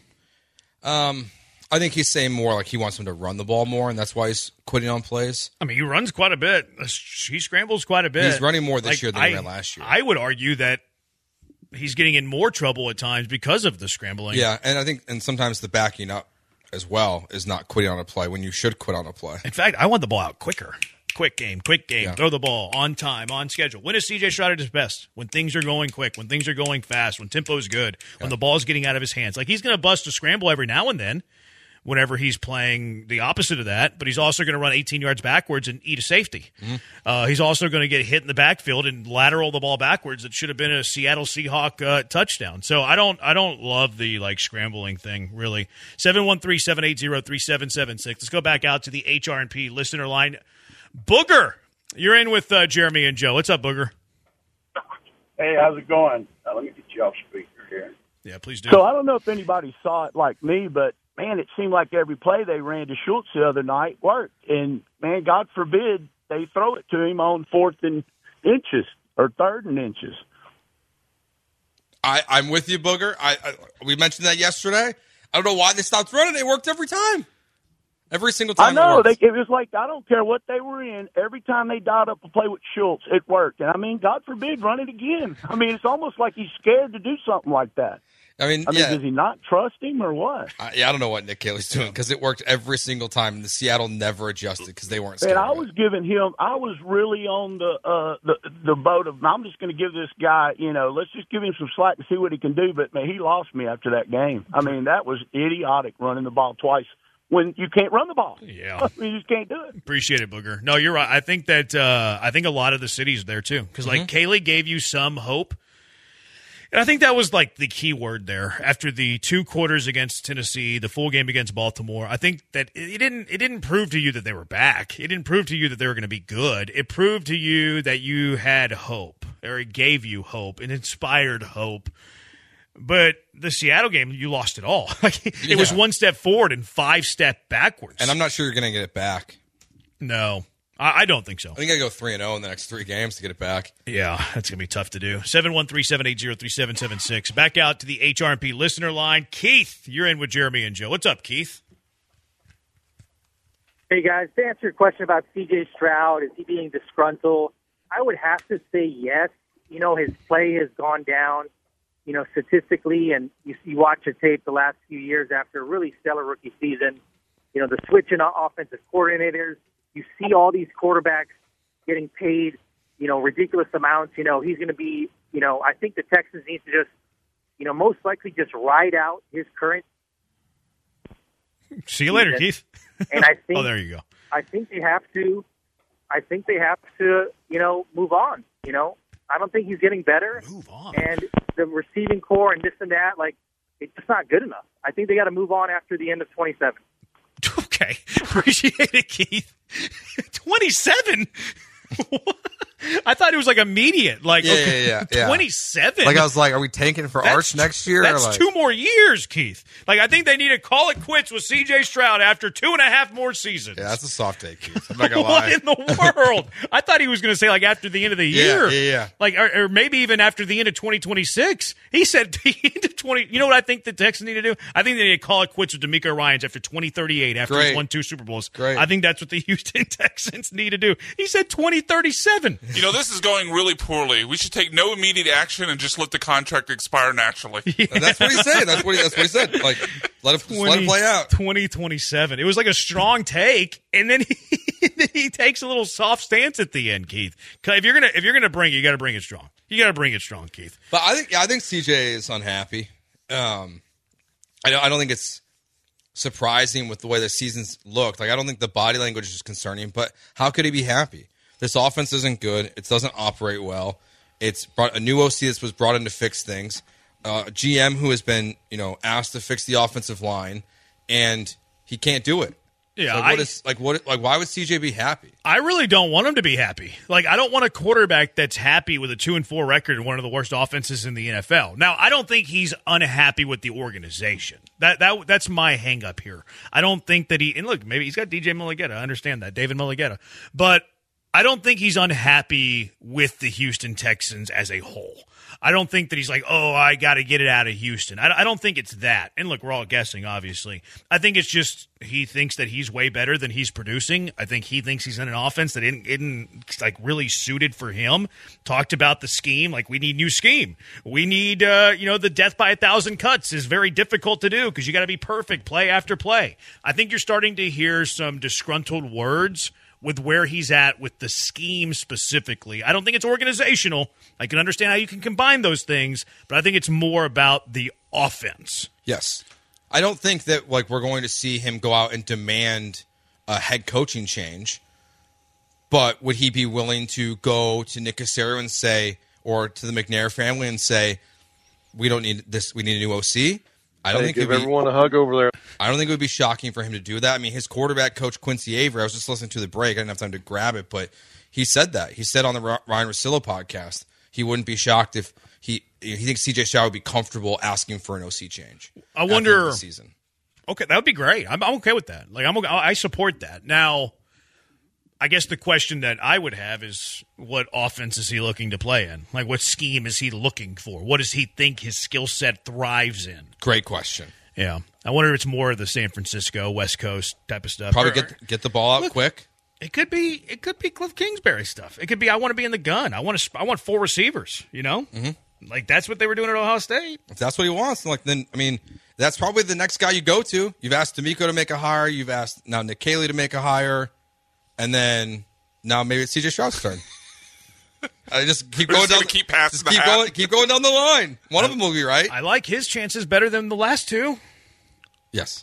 Speaker 7: I think he's saying more like he wants him to run the ball more, and that's why he's quitting on plays.
Speaker 6: I mean, he runs quite a bit. He scrambles quite a bit.
Speaker 7: He's running more this year than he ran last year.
Speaker 6: I would argue that he's getting in more trouble at times because of the scrambling.
Speaker 7: Yeah, and I think sometimes the backing up as well is not quitting on a play when you should quit on a play.
Speaker 6: In fact, I want the ball out quicker. Quick game, yeah. Throw the ball on time, on schedule. When is CJ Stroud at his best? When things are going quick, when things are going fast, when tempo's good, when the ball's getting out of his hands. Like, he's going to bust a scramble every now and then whenever he's playing the opposite of that, but he's also going to run 18 yards backwards and eat a safety. Mm-hmm. He's also going to get hit in the backfield and lateral the ball backwards. It should have been a Seattle Seahawk touchdown. So I don't love the scrambling thing, really. 713-780-3776. Let's go back out to the HR&P listener line. Booger, you're in with Jeremy and Joe. What's up, Booger?
Speaker 11: Hey, how's it going? Let me get you off speaker here.
Speaker 6: Yeah, please do.
Speaker 11: So I don't know if anybody saw it like me, but, man, it seemed like every play they ran to Schultz the other night worked. And, man, God forbid they throw it to him on 4th and inches or 3rd and inches.
Speaker 7: I'm with you, Booger. We mentioned that yesterday. I don't know why they stopped running. It worked every time. Every single time.
Speaker 11: I know. It was like, I don't care what they were in. Every time they dialed up a play with Schultz, it worked. And, I mean, God forbid, run it again. I mean, it's almost like he's scared to do something like that.
Speaker 7: I mean,
Speaker 11: does he not trust him or what?
Speaker 7: I don't know what Nick Caley's doing because it worked every single time. And the Seattle never adjusted because they weren't scared.
Speaker 11: And I was really on the boat of, I'm just going to give this guy, let's just give him some slack and see what he can do. But, man, he lost me after that game. I mean, that was idiotic running the ball twice when you can't run the ball.
Speaker 6: Yeah.
Speaker 11: You just can't do it.
Speaker 6: Appreciate it, Booger. No, you're right. I think that a lot of the city's there, too. Because, Caley gave you some hope. And I think that was the key word there. After the 2 quarters against Tennessee, the full game against Baltimore, I think that it didn't prove to you that they were back. It didn't prove to you that they were going to be good. It proved to you that you had hope, or it gave you hope, and inspired hope. But the Seattle game, you lost it all. It was 1 step forward and 5 step backwards.
Speaker 7: And I'm not sure you're going to get it back.
Speaker 6: No. I don't think so.
Speaker 7: I think I got to go 3-0 in the next 3 games to get it back.
Speaker 6: Yeah, that's going to be tough to do. 713-780-3776. Back out to the HR&P listener line. Keith, you're in with Jeremy and Joe. What's up, Keith?
Speaker 12: Hey, guys. To answer your question about C.J. Stroud, is he being disgruntled? I would have to say yes. His play has gone down, statistically, and you watch the tape the last few years after a really stellar rookie season. The switch in offensive coordinators. You see all these quarterbacks getting paid, ridiculous amounts. He's going to be, I think the Texans need to just, most likely just ride out his current.
Speaker 6: See you later, Keith.
Speaker 12: And I think,
Speaker 6: oh, there you go.
Speaker 12: I think they have to, move on. I don't think he's getting better.
Speaker 6: Move on.
Speaker 12: And the receiving core and this and that, it's just not good enough. I think they got to move on after the end of 27.
Speaker 6: Okay. Appreciate it, Keith. 27? I thought it was like immediate. Like,
Speaker 7: Yeah.
Speaker 6: 27.
Speaker 7: Like, I was like, are we tanking for Arch next year?
Speaker 6: That's
Speaker 7: or like,
Speaker 6: 2 more years, Keith. Like, I think they need to call it quits with C.J. Stroud after 2.5 more seasons.
Speaker 7: Yeah, that's a soft take, Keith. I'm not going to
Speaker 6: What
Speaker 7: lie.
Speaker 6: in the world? I thought he was going to say, like, after the end of the year.
Speaker 7: Yeah.
Speaker 6: Like, or maybe even after the end of 2026. He said the end of 20. You know what I think the Texans need to do? I think they need to call it quits with DeMeco Ryans after 2038, after he's won 2 Super Bowls.
Speaker 7: Great.
Speaker 6: I think that's what the Houston Texans need to do. He said 2037.
Speaker 8: You know, this is going really poorly. We should take no immediate action and just let the contract expire naturally.
Speaker 7: That's what he's saying. That's what he said. Like, let it play out.
Speaker 6: 2027. It was like a strong take, and then he takes a little soft stance at the end, Keith. If you're gonna bring it, you got to bring it strong. You got to bring it strong, Keith.
Speaker 7: But I think CJ is unhappy. I don't think it's surprising with the way the season's looked. Like, I don't think the body language is concerning, but how could he be happy? This offense isn't good. It doesn't operate well. It's brought a new OC that was brought in to fix things. A GM who has been, asked to fix the offensive line, and he can't do it.
Speaker 6: Yeah,
Speaker 7: so why would CJ be happy?
Speaker 6: I really don't want him to be happy. Like, I don't want a quarterback that's happy with a 2-4 record and one of the worst offenses in the NFL. Now, I don't think he's unhappy with the organization. That's my hang up here. I don't think that and look, maybe he's got DJ Mulligetta. I understand that, David Mulligetta. But I don't think he's unhappy with the Houston Texans as a whole. I don't think that he's like, oh, I got to get it out of Houston. I don't think it's that. And look, we're all guessing, obviously. I think it's just he thinks that he's way better than he's producing. I think he thinks he's in an offense that isn't like really suited for him. Talked about the scheme, like we need new scheme. We need, the death by 1,000 cuts is very difficult to do because you got to be perfect play after play. I think you're starting to hear some disgruntled words with where he's at with the scheme specifically. I don't think it's organizational. I can understand how you can combine those things, but I think it's more about the offense.
Speaker 7: Yes. I don't think that we're going to see him go out and demand a head coaching change, but would he be willing to go to Nick Caserio and say, or to the McNair family and say, we don't need this, we need a new OC? I don't think
Speaker 13: give everyone a hug over there.
Speaker 7: I don't think it would be shocking for him to do that. I mean, his quarterback coach, Quincy Avery, I was just listening to the break. I didn't have time to grab it, but he said that. He said on the Ryan Russillo podcast he wouldn't be shocked if he thinks C.J. Stroud would be comfortable asking for an OC change.
Speaker 6: I wonder.
Speaker 7: The season. Okay,
Speaker 6: that would be great. I'm okay with that. Like I support that. Now, I guess the question that I would have is, what offense is he looking to play in? Like, what scheme is he looking for? What does he think his skill set thrives in?
Speaker 7: Great question.
Speaker 6: Yeah. I wonder if it's more of the San Francisco, West Coast type of stuff.
Speaker 7: Probably get the ball out quick.
Speaker 6: It could be Cliff Kingsbury stuff. It could be I want to be in the gun. I want 4 receivers, Mm-hmm. Like, that's what they were doing at Ohio State.
Speaker 7: If that's what he wants, that's probably the next guy you go to. You've asked DeMeco to make a hire. You've asked now Nick Caley to make a hire. And then now maybe it's C.J. Stroud's turn. I just keep going down.
Speaker 8: Keep passing the hat.
Speaker 7: Keep going down the line. One of them will be right.
Speaker 6: I like his chances better than the last 2.
Speaker 7: Yes.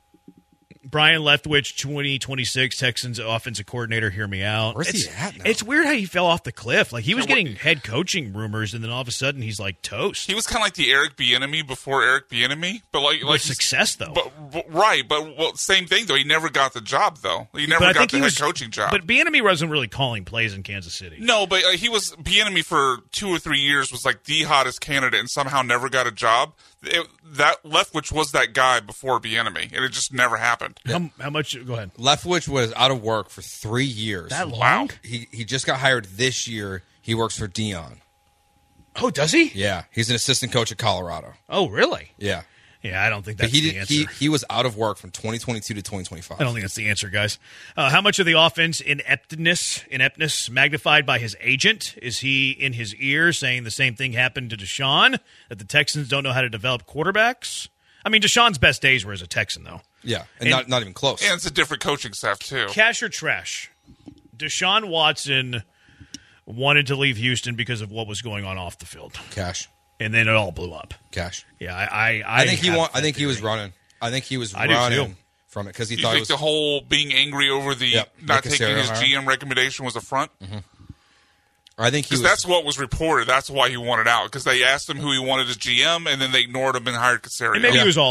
Speaker 6: Brian Leftwich, 2026 Texans offensive coordinator. Hear me out.
Speaker 7: Where's he at now?
Speaker 6: It's weird how he fell off the cliff. Like, he was getting head coaching rumors, and then all of a sudden he's like toast.
Speaker 8: He was kind of like the Eric Bieniemy before Eric Bieniemy, but like
Speaker 6: success though.
Speaker 8: But same thing though. He never got the job though. He never got the head coaching job.
Speaker 6: But Bieniemy wasn't really calling plays in Kansas City.
Speaker 8: No, but he was Bieniemy for 2 or 3 years was like the hottest candidate, and somehow never got a job. That Leftwich was that guy before Bieniemy, and it just never happened.
Speaker 6: How much? Go ahead.
Speaker 7: Leftwich was out of work for 3 years.
Speaker 6: That long?
Speaker 7: He just got hired this year. He works for Dion.
Speaker 6: Oh, does he?
Speaker 7: Yeah, he's an assistant coach at Colorado.
Speaker 6: Oh, really?
Speaker 7: Yeah.
Speaker 6: Yeah, I don't think that's the answer.
Speaker 7: He was out of work from 2022 to 2025.
Speaker 6: I don't think that's the answer, guys. How much of the offense ineptness magnified by his agent? Is he in his ear saying the same thing happened to Deshaun, that the Texans don't know how to develop quarterbacks? I mean, Deshaun's best days were as a Texan, though.
Speaker 7: Yeah, and not even close.
Speaker 8: And it's a different coaching staff, too.
Speaker 6: Cash or trash? Deshaun Watson wanted to leave Houston because of what was going on off the field.
Speaker 7: Cash.
Speaker 6: And then it all blew up.
Speaker 7: Cash.
Speaker 6: Yeah,
Speaker 7: I think he was running. I think he was running from it because he thought
Speaker 8: it was the whole being angry over the not taking his GM recommendation was a front.
Speaker 7: Mm-hmm. I think
Speaker 8: that's what was reported. That's why he wanted out, because they asked him who he wanted as GM, and then they ignored him and hired Caserio.
Speaker 6: And maybe it was all of it.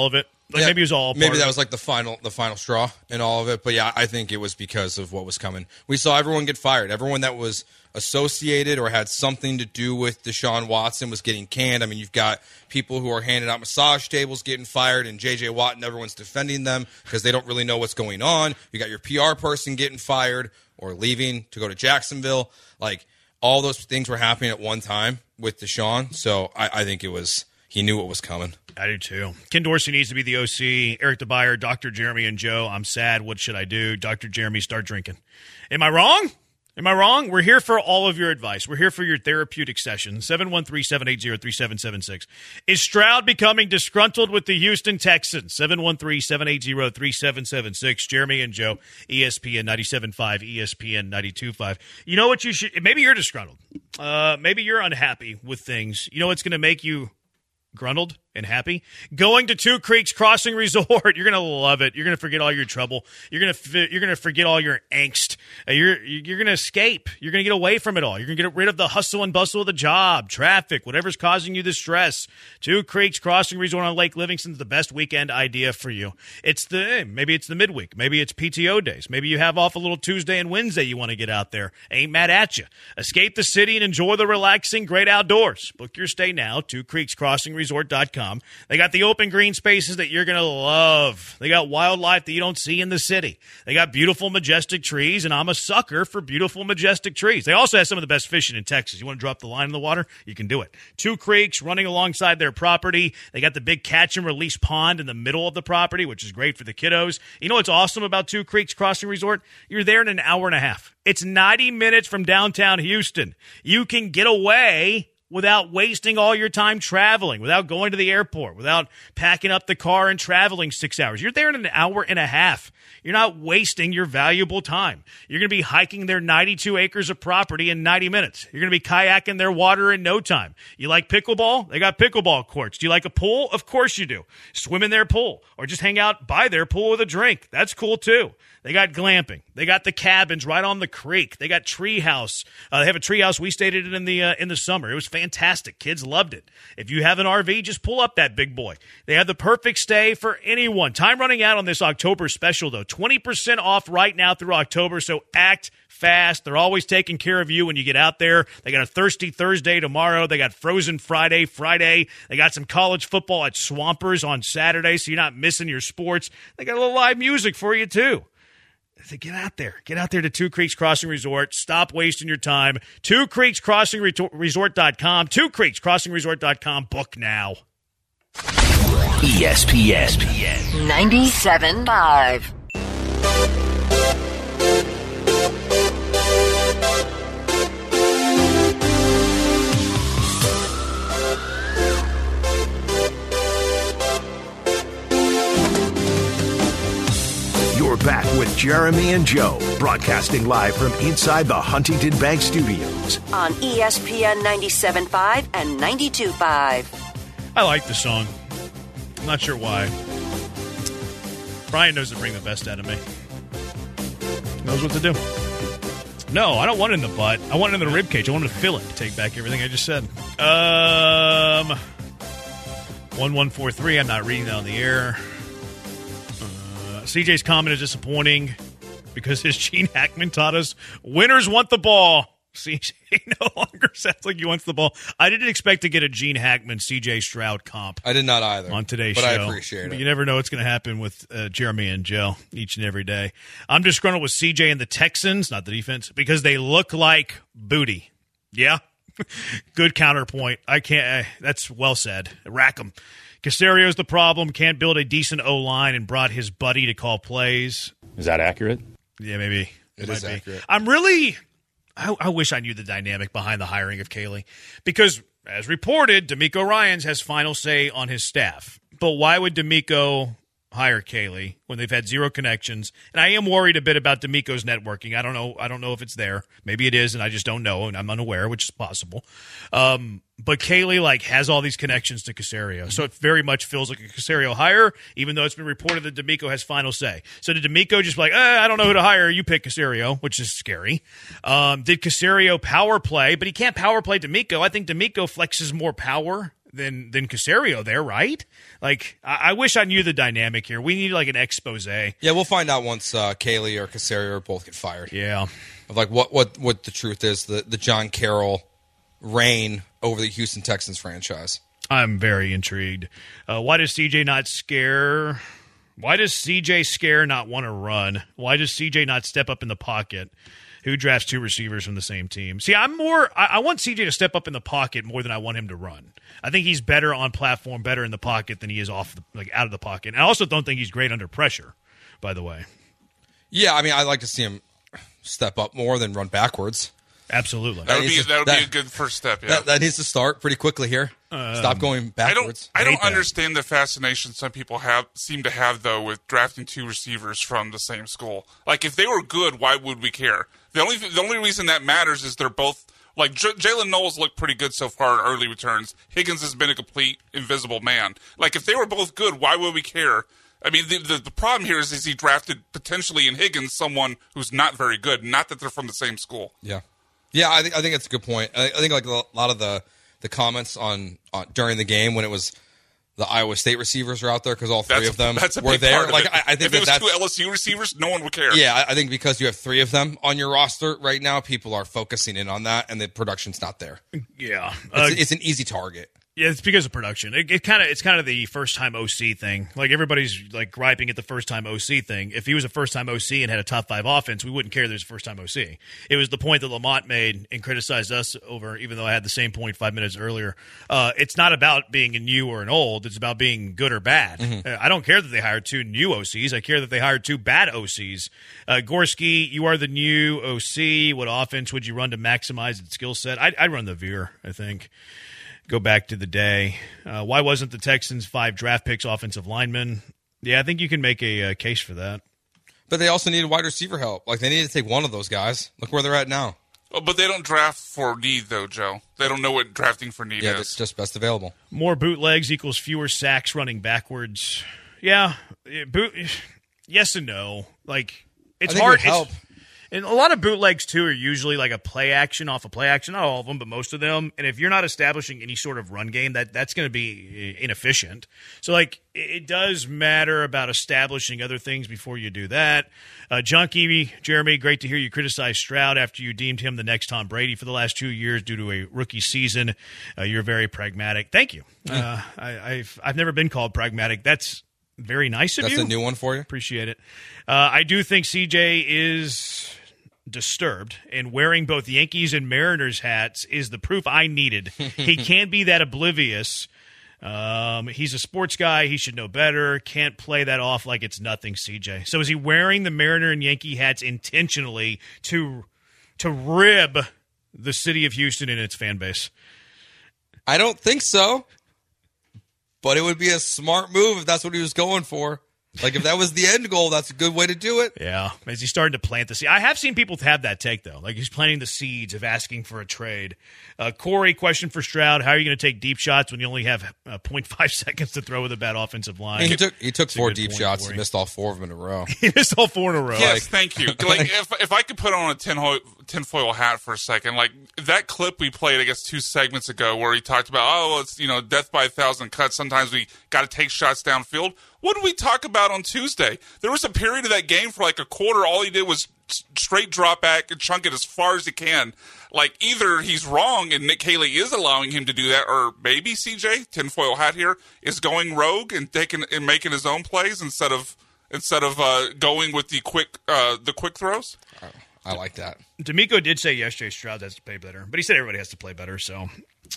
Speaker 6: Like maybe it was all
Speaker 7: maybe that was like the final straw in all of it. But yeah, I think it was because of what was coming. We saw everyone get fired. Everyone that was associated or had something to do with Deshaun Watson was getting canned. I mean, you've got people who are handing out massage tables getting fired, and J.J. Watt and everyone's defending them because they don't really know what's going on. You got your PR person getting fired or leaving to go to Jacksonville. Like, all those things were happening at one time with Deshaun. So I think it was he knew what was coming.
Speaker 6: I do too. Ken Dorsey needs to be the OC. Eric DeBuyer, Dr. Jeremy, and Joe. I'm sad. What should I do? Dr. Jeremy, start drinking. Am I wrong? Am I wrong? We're here for all of your advice. We're here for your therapeutic session. 713-780-3776. Is Stroud becoming disgruntled with the Houston Texans? 713-780-3776. Jeremy and Joe, ESPN 97.5, ESPN 92.5. You know what you should – maybe you're disgruntled. Maybe you're unhappy with things. You know what's going to make you grundled and happy? Going to Two Creeks Crossing Resort. You're going to love it. You're going to forget all your trouble. You're going to forget all your angst. You're going to escape. You're going to get away from it all. You're going to get rid of the hustle and bustle of the job, traffic, whatever's causing you the stress. Two Creeks Crossing Resort on Lake Livingston is the best weekend idea for you. Maybe it's the midweek. Maybe it's PTO days. Maybe you have off a little Tuesday and Wednesday you want to get out there. Ain't mad at you. Escape the city and enjoy the relaxing, great outdoors. Book your stay now, twocreekscrossingresort.com. They got the open green spaces that you're going to love. They got wildlife that you don't see in the city. They got beautiful, majestic trees, and I'm a sucker for beautiful, majestic trees. They also have some of the best fishing in Texas. You want to drop the line in the water? You can do it. Two creeks running alongside their property. They got the big catch and release pond in the middle of the property, which is great for the kiddos. You know what's awesome about Two Creeks Crossing Resort? You're there in an hour and a half. It's 90 minutes from downtown Houston. You can get away without wasting all your time traveling, without going to the airport, without packing up the car and traveling 6 hours. You're there in an hour and a half. You're not wasting your valuable time. You're going to be hiking their 92 acres of property in 90 minutes. You're going to be kayaking their water in no time. You like pickleball? They got pickleball courts. Do you like a pool? Of course you do. Swim in their pool or just hang out by their pool with a drink. That's cool too. They got glamping. They got the cabins right on the creek. They got treehouse. They have a treehouse. We stayed in the summer. It was fantastic. Kids loved it. If you have an RV, just pull up that big boy. They have the perfect stay for anyone. Time running out on this October special, though. 20% off right now through October, so act fast. They're always taking care of you when you get out there. They got a Thirsty Thursday tomorrow. They got Frozen Friday. They got some college football at Swampers on Saturday, so you're not missing your sports. They got a little live music for you, too. So get out there. Get out there to Two Creeks Crossing Resort. Stop wasting your time. twocreekscrossingresort.com. twocreekscrossingresort.com. Book now.
Speaker 4: ESPN
Speaker 5: 97.5.
Speaker 4: You're back with Jeremy and Joe, broadcasting live from inside the Huntington Bank Studios.
Speaker 5: On ESPN 97.5 and 92.5.
Speaker 6: I like the song. I'm not sure why. Brian knows to bring the best out of me. Knows what to do. No, I don't want it in the butt. I want it in the rib cage. I want to fill it. Take back everything I just said. 1143. I'm not reading that on the air. CJ's comment is disappointing because his Gene Hackman taught us winners want the ball. CJ no longer sounds like he wants the ball. I didn't expect to get a Gene Hackman, CJ Stroud comp.
Speaker 7: I did not either.
Speaker 6: On today's
Speaker 7: show.
Speaker 6: But
Speaker 7: I appreciate it.
Speaker 6: You never know what's going to happen with Jeremy and Joe each and every day. I'm disgruntled with CJ and the Texans, not the defense, because they look like booty. Yeah? Good counterpoint. I can't. That's well said. Rack 'em. Casario's the problem. Can't build a decent O-line and brought his buddy to call plays.
Speaker 13: Is that accurate?
Speaker 6: Yeah, maybe.
Speaker 7: It is accurate.
Speaker 6: I wish I knew the dynamic behind the hiring of Caley. Because, as reported, DeMeco Ryans has final say on his staff. But why would DeMeco hire Caley when they've had zero connections? And I am worried a bit about DeMeco's networking. I don't know if it's there. Maybe it is, and I just don't know, and I'm unaware, which is possible. But Caley has all these connections to Caserio. So it very much feels like a Caserio hire, even though it's been reported that DeMeco has final say. So did DeMeco just be like, I don't know who to hire, you pick Caserio, which is scary. Did Caserio power play? But he can't power play DeMeco. I think DeMeco flexes more power than Caserio there, right? Like, I wish I knew the dynamic here. We need like an expose.
Speaker 7: Yeah, we'll find out once Kaylee or Caserio both get fired.
Speaker 6: Yeah,
Speaker 7: of like what the truth is, the John Carroll reign over the Houston Texans franchise.
Speaker 6: I'm very intrigued. Why does CJ scare not want to run? Why does CJ not step up in the pocket? Who drafts two receivers from the same team? See, I want CJ to step up in the pocket more than I want him to run. I think he's better on platform, better in the pocket than he is out of the pocket. And I also don't think he's great under pressure, by the way.
Speaker 7: Yeah, I mean, I'd like to see him step up more than run backwards.
Speaker 6: Absolutely.
Speaker 8: That would be a good first step, yeah.
Speaker 7: That needs to start pretty quickly here. Stop going backwards.
Speaker 8: I don't understand the fascination some people seem to have, though, with drafting two receivers from the same school. Like, if they were good, why would we care? The only reason that matters is they're both like Jalen Knowles looked pretty good so far in early returns. Higgins has been a complete invisible man. Like, if they were both good, why would we care? I mean, the problem here is he drafted potentially in Higgins someone who's not very good. Not that they're from the same school.
Speaker 7: Yeah, I think that's a good point. I think like a lot of the comments on during the game when it was the Iowa State receivers are out there because all three of them were there. Like I think
Speaker 8: if it was two LSU receivers, no one would care.
Speaker 7: Yeah, I think because you have three of them on your roster right now, people are focusing in on that, and the production's not there.
Speaker 6: Yeah,
Speaker 7: it's an easy target.
Speaker 6: Yeah, it's because of production. It's kind of the first time OC thing. Like everybody's like griping at the first time OC thing. If he was a first time OC and had a top 5 offense, we wouldn't care there's a first time OC. It was the point that Lamont made and criticized us over, even though I had the same point 5 minutes earlier. It's not about being a new or an old. It's about being good or bad. Mm-hmm. I don't care that they hired 2 new OCs. I care that they hired 2 bad OCs. Gorski, you are the new OC. What offense would you run to maximize its skill set? I'd run the Veer, I think. Go back to the day. Why wasn't the Texans 5 draft picks offensive linemen? Yeah, I think you can make a case for that.
Speaker 7: But they also needed wide receiver help. Like, they need to take one of those guys. Look where they're at now.
Speaker 8: Oh, but they don't draft for need, though, Joe. They don't know what drafting for need is.
Speaker 7: Yeah, it's just best available.
Speaker 6: More bootlegs equals fewer sacks running backwards. Yeah, yes and no. Like, it's hard. Help. And a lot of bootlegs, too, are usually like a play action off a play action. Not all of them, but most of them. And if you're not establishing any sort of run game, that's going to be inefficient. So, like, it does matter about establishing other things before you do that. Junkie, Jeremy, great to hear you criticize Stroud after you deemed him the next Tom Brady for the last 2 years due to a rookie season. You're very pragmatic. Thank you. I've never been called pragmatic. That's very nice of you.
Speaker 7: That's a new one for you.
Speaker 6: Appreciate it. I do think CJ is disturbed, and wearing both Yankees and Mariners hats is the proof I needed. He can't be that oblivious. He's a sports guy. He should know better. Can't play that off like it's nothing, CJ. So is he wearing the Mariner and Yankee hats intentionally to rib the city of Houston and its fan base?
Speaker 7: I don't think so. But it would be a smart move if that's what he was going for. Like, if that was the end goal, that's a good way to do it.
Speaker 6: Yeah. Is he starting to plant the seed? I have seen people have that take, though. Like, he's planting the seeds of asking for a trade. Corey, question for Stroud. How are you going to take deep shots when you only have 0.5 seconds to throw with a bad offensive line?
Speaker 7: He took 4 deep shots. Corey. He missed all 4 of them in a row.
Speaker 6: He missed all 4 in a row.
Speaker 8: Yes, thank you. Like, if I could put on a tinfoil hat for a second, like that clip we played, I guess, 2 segments ago where he talked about, it's, death by 1,000 cuts. Sometimes we got to take shots downfield. What did we talk about on Tuesday? There was a period of that game for like a quarter. All he did was straight drop back and chunk it as far as he can. Like, either he's wrong and Nick Haley is allowing him to do that, or maybe CJ, tinfoil hat here, is going rogue and making his own plays instead of going with the quick throws.
Speaker 7: I like that.
Speaker 6: D'Amico did say yesterday Stroud has to play better, but he said everybody has to play better. So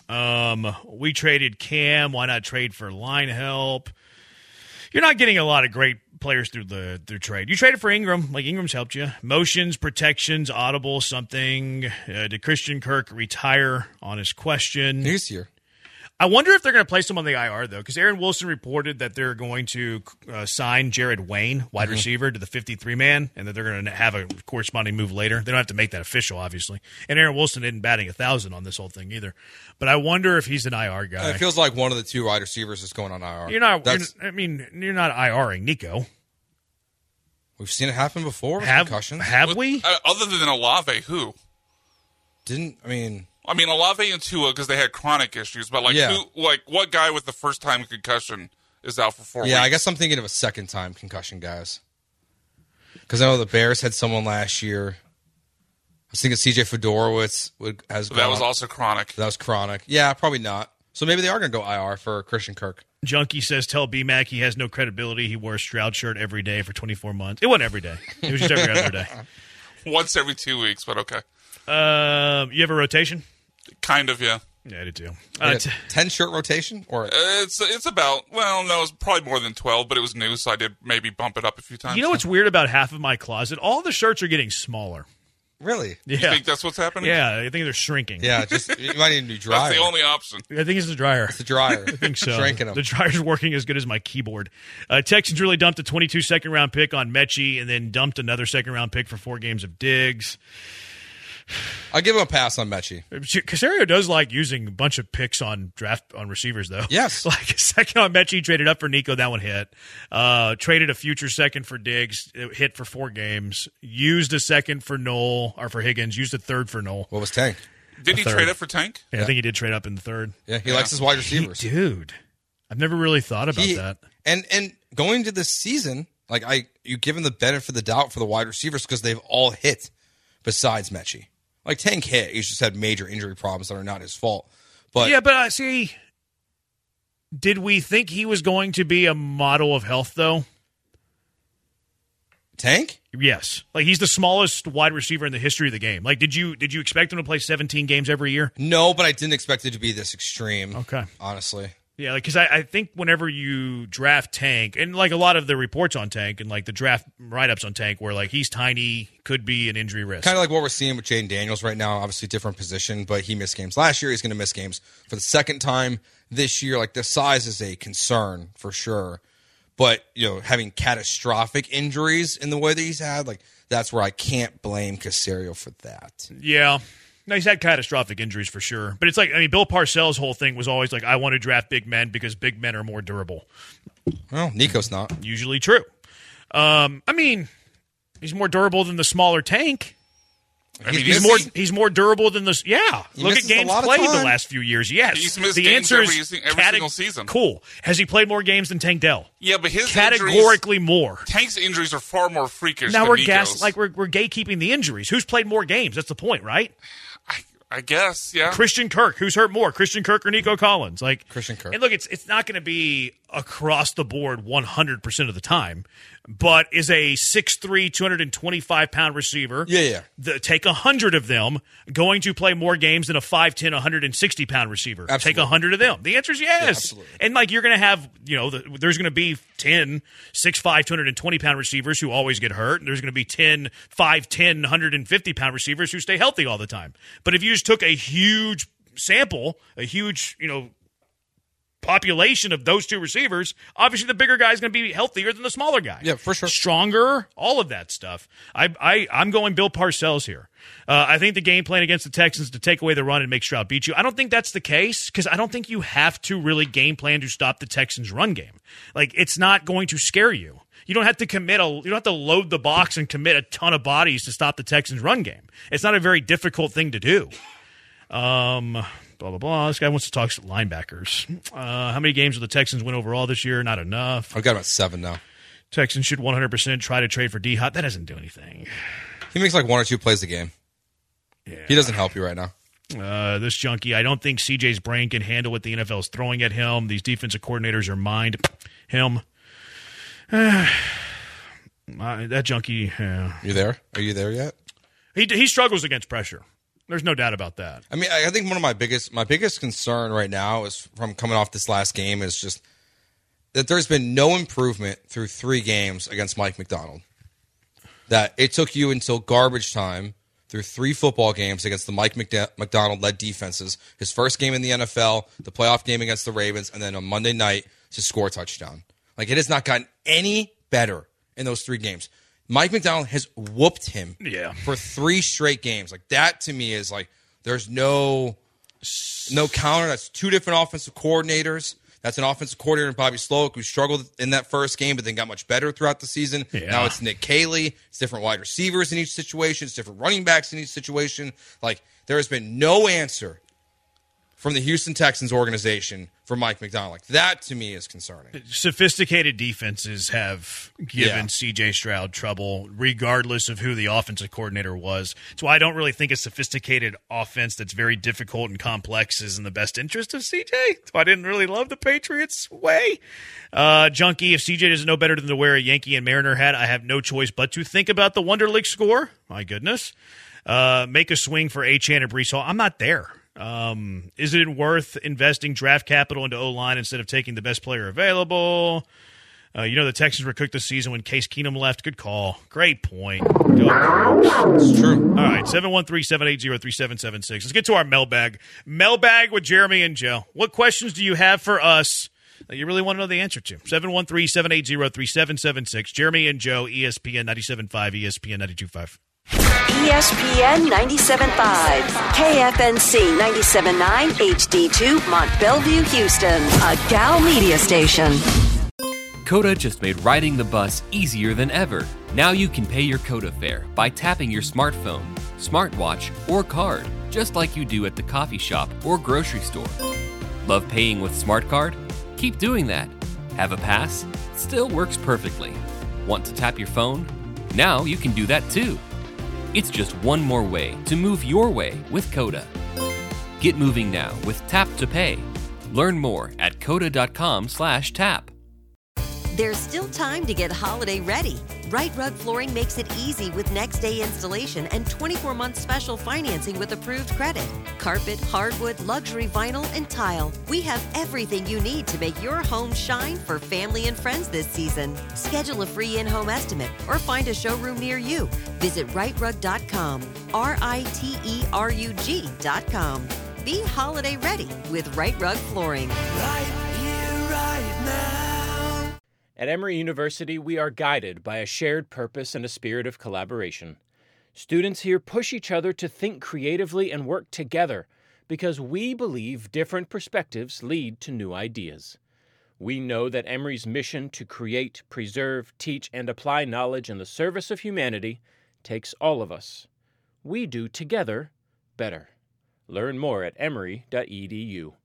Speaker 6: we traded Cam. Why not trade for line help? You're not getting a lot of great players through the trade. You traded for Ingram. Like, Ingram's helped you. Motions, protections, audible, something. Did Christian Kirk retire on his question?
Speaker 7: He's here.
Speaker 6: I wonder if they're going to place him on the IR, though, because Aaron Wilson reported that they're going to sign Jared Wayne, wide receiver, to the 53-man, and that they're going to have a corresponding move later. They don't have to make that official, obviously. And Aaron Wilson isn't batting 1,000 on this whole thing either. But I wonder if he's an IR guy.
Speaker 7: It feels like one of the 2 wide receivers is going on IR.
Speaker 6: You're not IRing Nico.
Speaker 7: We've seen it happen before with
Speaker 6: concussions.
Speaker 7: concussions.
Speaker 6: Have we?
Speaker 8: Other than Olave, who? I mean, Olave and Tua because they had chronic issues, but what guy with the first time concussion is out for 4 weeks?
Speaker 7: Yeah, I guess I'm thinking of a second time concussion guys. Because I know the Bears had someone last year. I was thinking C.J. Fedorowicz has.
Speaker 8: That was also chronic.
Speaker 7: That was chronic. Yeah, probably not. So maybe they are going to go IR for Christian Kirk.
Speaker 6: Junkie says, tell B-Mac he has no credibility. He wore a Stroud shirt every day for 24 months. It wasn't every day. It was just every other day.
Speaker 8: Once every 2 weeks, but okay.
Speaker 6: You have a rotation?
Speaker 8: Kind of, yeah.
Speaker 6: Yeah, I do too.
Speaker 7: 10-shirt rotation? Or
Speaker 8: It's about, well, no, it's probably more than 12, but it was new, so I did maybe bump it up a few times.
Speaker 6: You know what's weird about half of my closet? All the shirts are getting smaller.
Speaker 7: Really?
Speaker 8: Yeah. You think that's what's happening?
Speaker 6: Yeah, I think they're shrinking.
Speaker 7: Yeah, you might need a new dryer.
Speaker 8: That's the only option.
Speaker 6: I think it's the dryer.
Speaker 7: It's the dryer.
Speaker 6: I think so.
Speaker 7: Shrinking them.
Speaker 6: The dryer's working as good as my keyboard. Texans really dumped a 22 second-round pick on Mechie and then dumped another second-round pick for 4 games of Diggs.
Speaker 7: I'll give him a pass on Mechie.
Speaker 6: Caserio does like using a bunch of picks on receivers, though.
Speaker 7: Yes.
Speaker 6: Like a second on Mechie, traded up for Nico, that one hit. Traded a future second for Diggs, it hit for 4 games. Used a second for Higgins, used a third for Noel.
Speaker 7: What was Tank?
Speaker 8: Did he trade up for Tank?
Speaker 6: Yeah, I think he did trade up in the third.
Speaker 7: Yeah, he likes his wide receivers.
Speaker 6: Dude, I've never really thought about that.
Speaker 7: And going to this season, you give him the benefit of the doubt for the wide receivers because they've all hit besides Mechie. Like, Tank hit. He's just had major injury problems that are not his fault. But
Speaker 6: see, did we think he was going to be a model of health, though?
Speaker 7: Tank?
Speaker 6: Yes. Like, he's the smallest wide receiver in the history of the game. Like, did you expect him to play 17 games every year?
Speaker 7: No, but I didn't expect it to be this extreme.
Speaker 6: Okay.
Speaker 7: Honestly.
Speaker 6: Yeah, because I think whenever you draft Tank, and like a lot of the reports on Tank and like the draft write-ups on Tank where like he's tiny, could be an injury risk.
Speaker 7: Kind of like what we're seeing with Jaden Daniels right now. Obviously different position, but he missed games last year. He's going to miss games for the second time this year. Like, the size is a concern for sure. But, having catastrophic injuries in the way that he's had, like, that's where I can't blame Caserio for that.
Speaker 6: Yeah. No, he's had catastrophic injuries for sure. But it's like, Bill Parcells' whole thing was always like, I want to draft big men because big men are more durable.
Speaker 7: Well, Nico's not.
Speaker 6: Usually true. He's more durable than the smaller Tank. He's more durable than this. Yeah, look at games played the last few years. Yes,
Speaker 8: he's missed
Speaker 6: the
Speaker 8: games
Speaker 6: answer
Speaker 8: every
Speaker 6: is
Speaker 8: single season.
Speaker 6: Cool. Has he played more games than Tank Dell?
Speaker 8: Yeah, but his
Speaker 6: categorically more.
Speaker 8: Tank's injuries are far more freakish.
Speaker 6: Now
Speaker 8: than
Speaker 6: we're
Speaker 8: Nico's.
Speaker 6: we're gatekeeping the injuries. Who's played more games? That's the point, right?
Speaker 8: I guess, yeah.
Speaker 6: Christian Kirk. Who's hurt more, Christian Kirk or Nico Collins? Like
Speaker 7: Christian Kirk.
Speaker 6: And look, it's not going to be across the board 100% of the time, but is a 6'3", 225-pound receiver.
Speaker 7: Yeah.
Speaker 6: Take 100 of them going to play more games than a 5'10", 160-pound receiver.
Speaker 7: Absolutely.
Speaker 6: Take 100 of them. The answer is yes.
Speaker 7: Yeah, absolutely.
Speaker 6: And like you're going to have, there's going to be 10 6'5", 220-pound receivers who always get hurt. And there's going to be 10 5'10", 150-pound receivers who stay healthy all the time. But if you just took a huge sample, a huge, population of those two receivers, obviously the bigger guy is going to be healthier than the smaller guy.
Speaker 7: Yeah, for sure.
Speaker 6: Stronger, all of that stuff. I'm going Bill Parcells here. I think the game plan against the Texans to take away the run and make Stroud beat you. I don't think that's the case because I don't think you have to really game plan to stop the Texans' run game. Like, it's not going to scare you. You don't have to you don't have to load the box and commit a ton of bodies to stop the Texans' run game. It's not a very difficult thing to do. Blah, blah, blah. This guy wants to talk linebackers. How many games will the Texans win overall this year? Not enough.
Speaker 7: I've got about 7 now.
Speaker 6: Texans should 100% try to trade for D-Hop. That doesn't do anything.
Speaker 7: He makes like 1 or 2 plays a game.
Speaker 6: Yeah.
Speaker 7: He doesn't help you right now.
Speaker 6: This junkie, I don't think CJ's brain can handle what the NFL is throwing at him. These defensive coordinators are mind him. That junkie.
Speaker 7: You there? Are you there yet?
Speaker 6: He struggles against pressure. There's no doubt about that.
Speaker 7: I mean, I think one of my biggest concern right now is from coming off this last game is just that there's been no improvement through 3 games against Mike Macdonald. That it took you until garbage time through 3 football games against the Mike Macdonald-led defenses, his first game in the NFL, the playoff game against the Ravens, and then on Monday night to score a touchdown. Like, it has not gotten any better in those 3 games. Mike Macdonald has whooped him for 3 straight games. Like, that to me is like, there's no counter. That's 2 different offensive coordinators. That's an offensive coordinator in Bobby Slowick who struggled in that first game, but then got much better throughout the season.
Speaker 6: Yeah.
Speaker 7: Now it's Nick Caley. It's different wide receivers in each situation. It's different running backs in each situation. Like, there has been no answer from the Houston Texans organization for Mike Macdonald. Like, that to me is concerning.
Speaker 6: Sophisticated defenses have given C.J. Stroud trouble, regardless of who the offensive coordinator was. That's why I don't really think a sophisticated offense that's very difficult and complex is in the best interest of C.J. So I didn't really love the Patriots' way. Junkie, if C.J. doesn't know better than to wear a Yankee and Mariner hat, I have no choice but to think about the Wonderlic score. My goodness. Make a swing for Achane and Breece Hall. I'm not there. Is it worth investing draft capital into O-line instead of taking the best player available? The Texans were cooked this season when Case Keenum left. Good call. Great point.
Speaker 7: It's true.
Speaker 6: All right, 713-780-3776. Let's get to our mailbag. Mailbag with Jeremy and Joe. What questions do you have for us that you really want to know the answer to? 713-780-3776. Jeremy and Joe, ESPN 97.5, ESPN 92.5.
Speaker 5: ESPN 97.5, KFNC 97.9, HD2, Mont Bellevue, Houston, a Gal Media station.
Speaker 13: Coda just made riding the bus easier than ever. Now you can pay your Coda fare by tapping your smartphone, smartwatch, or card, just like you do at the coffee shop or grocery store. Love paying with Smart Card? Keep doing that. Have a pass? Still works perfectly. Want to tap your phone? Now you can do that too. It's just one more way to move your way with Coda. Get moving now with Tap to Pay. Learn more at coda.com/tap.
Speaker 14: There's still time to get holiday ready. Right Rug Flooring makes it easy with next day installation and 24-month special financing with approved credit. Carpet, hardwood, luxury vinyl, and tile. We have everything you need to make your home shine for family and friends this season. Schedule a free in-home estimate or find a showroom near you. Visit rightrug.com, RITERUG.com. Be holiday ready with Right Rug Flooring.
Speaker 15: Right here, right now. At Emory University, we are guided by a shared purpose and a spirit of collaboration. Students here push each other to think creatively and work together because we believe different perspectives lead to new ideas. We know that Emory's mission to create, preserve, teach, and apply knowledge in the service of humanity takes all of us. We do together better. Learn more at emory.edu.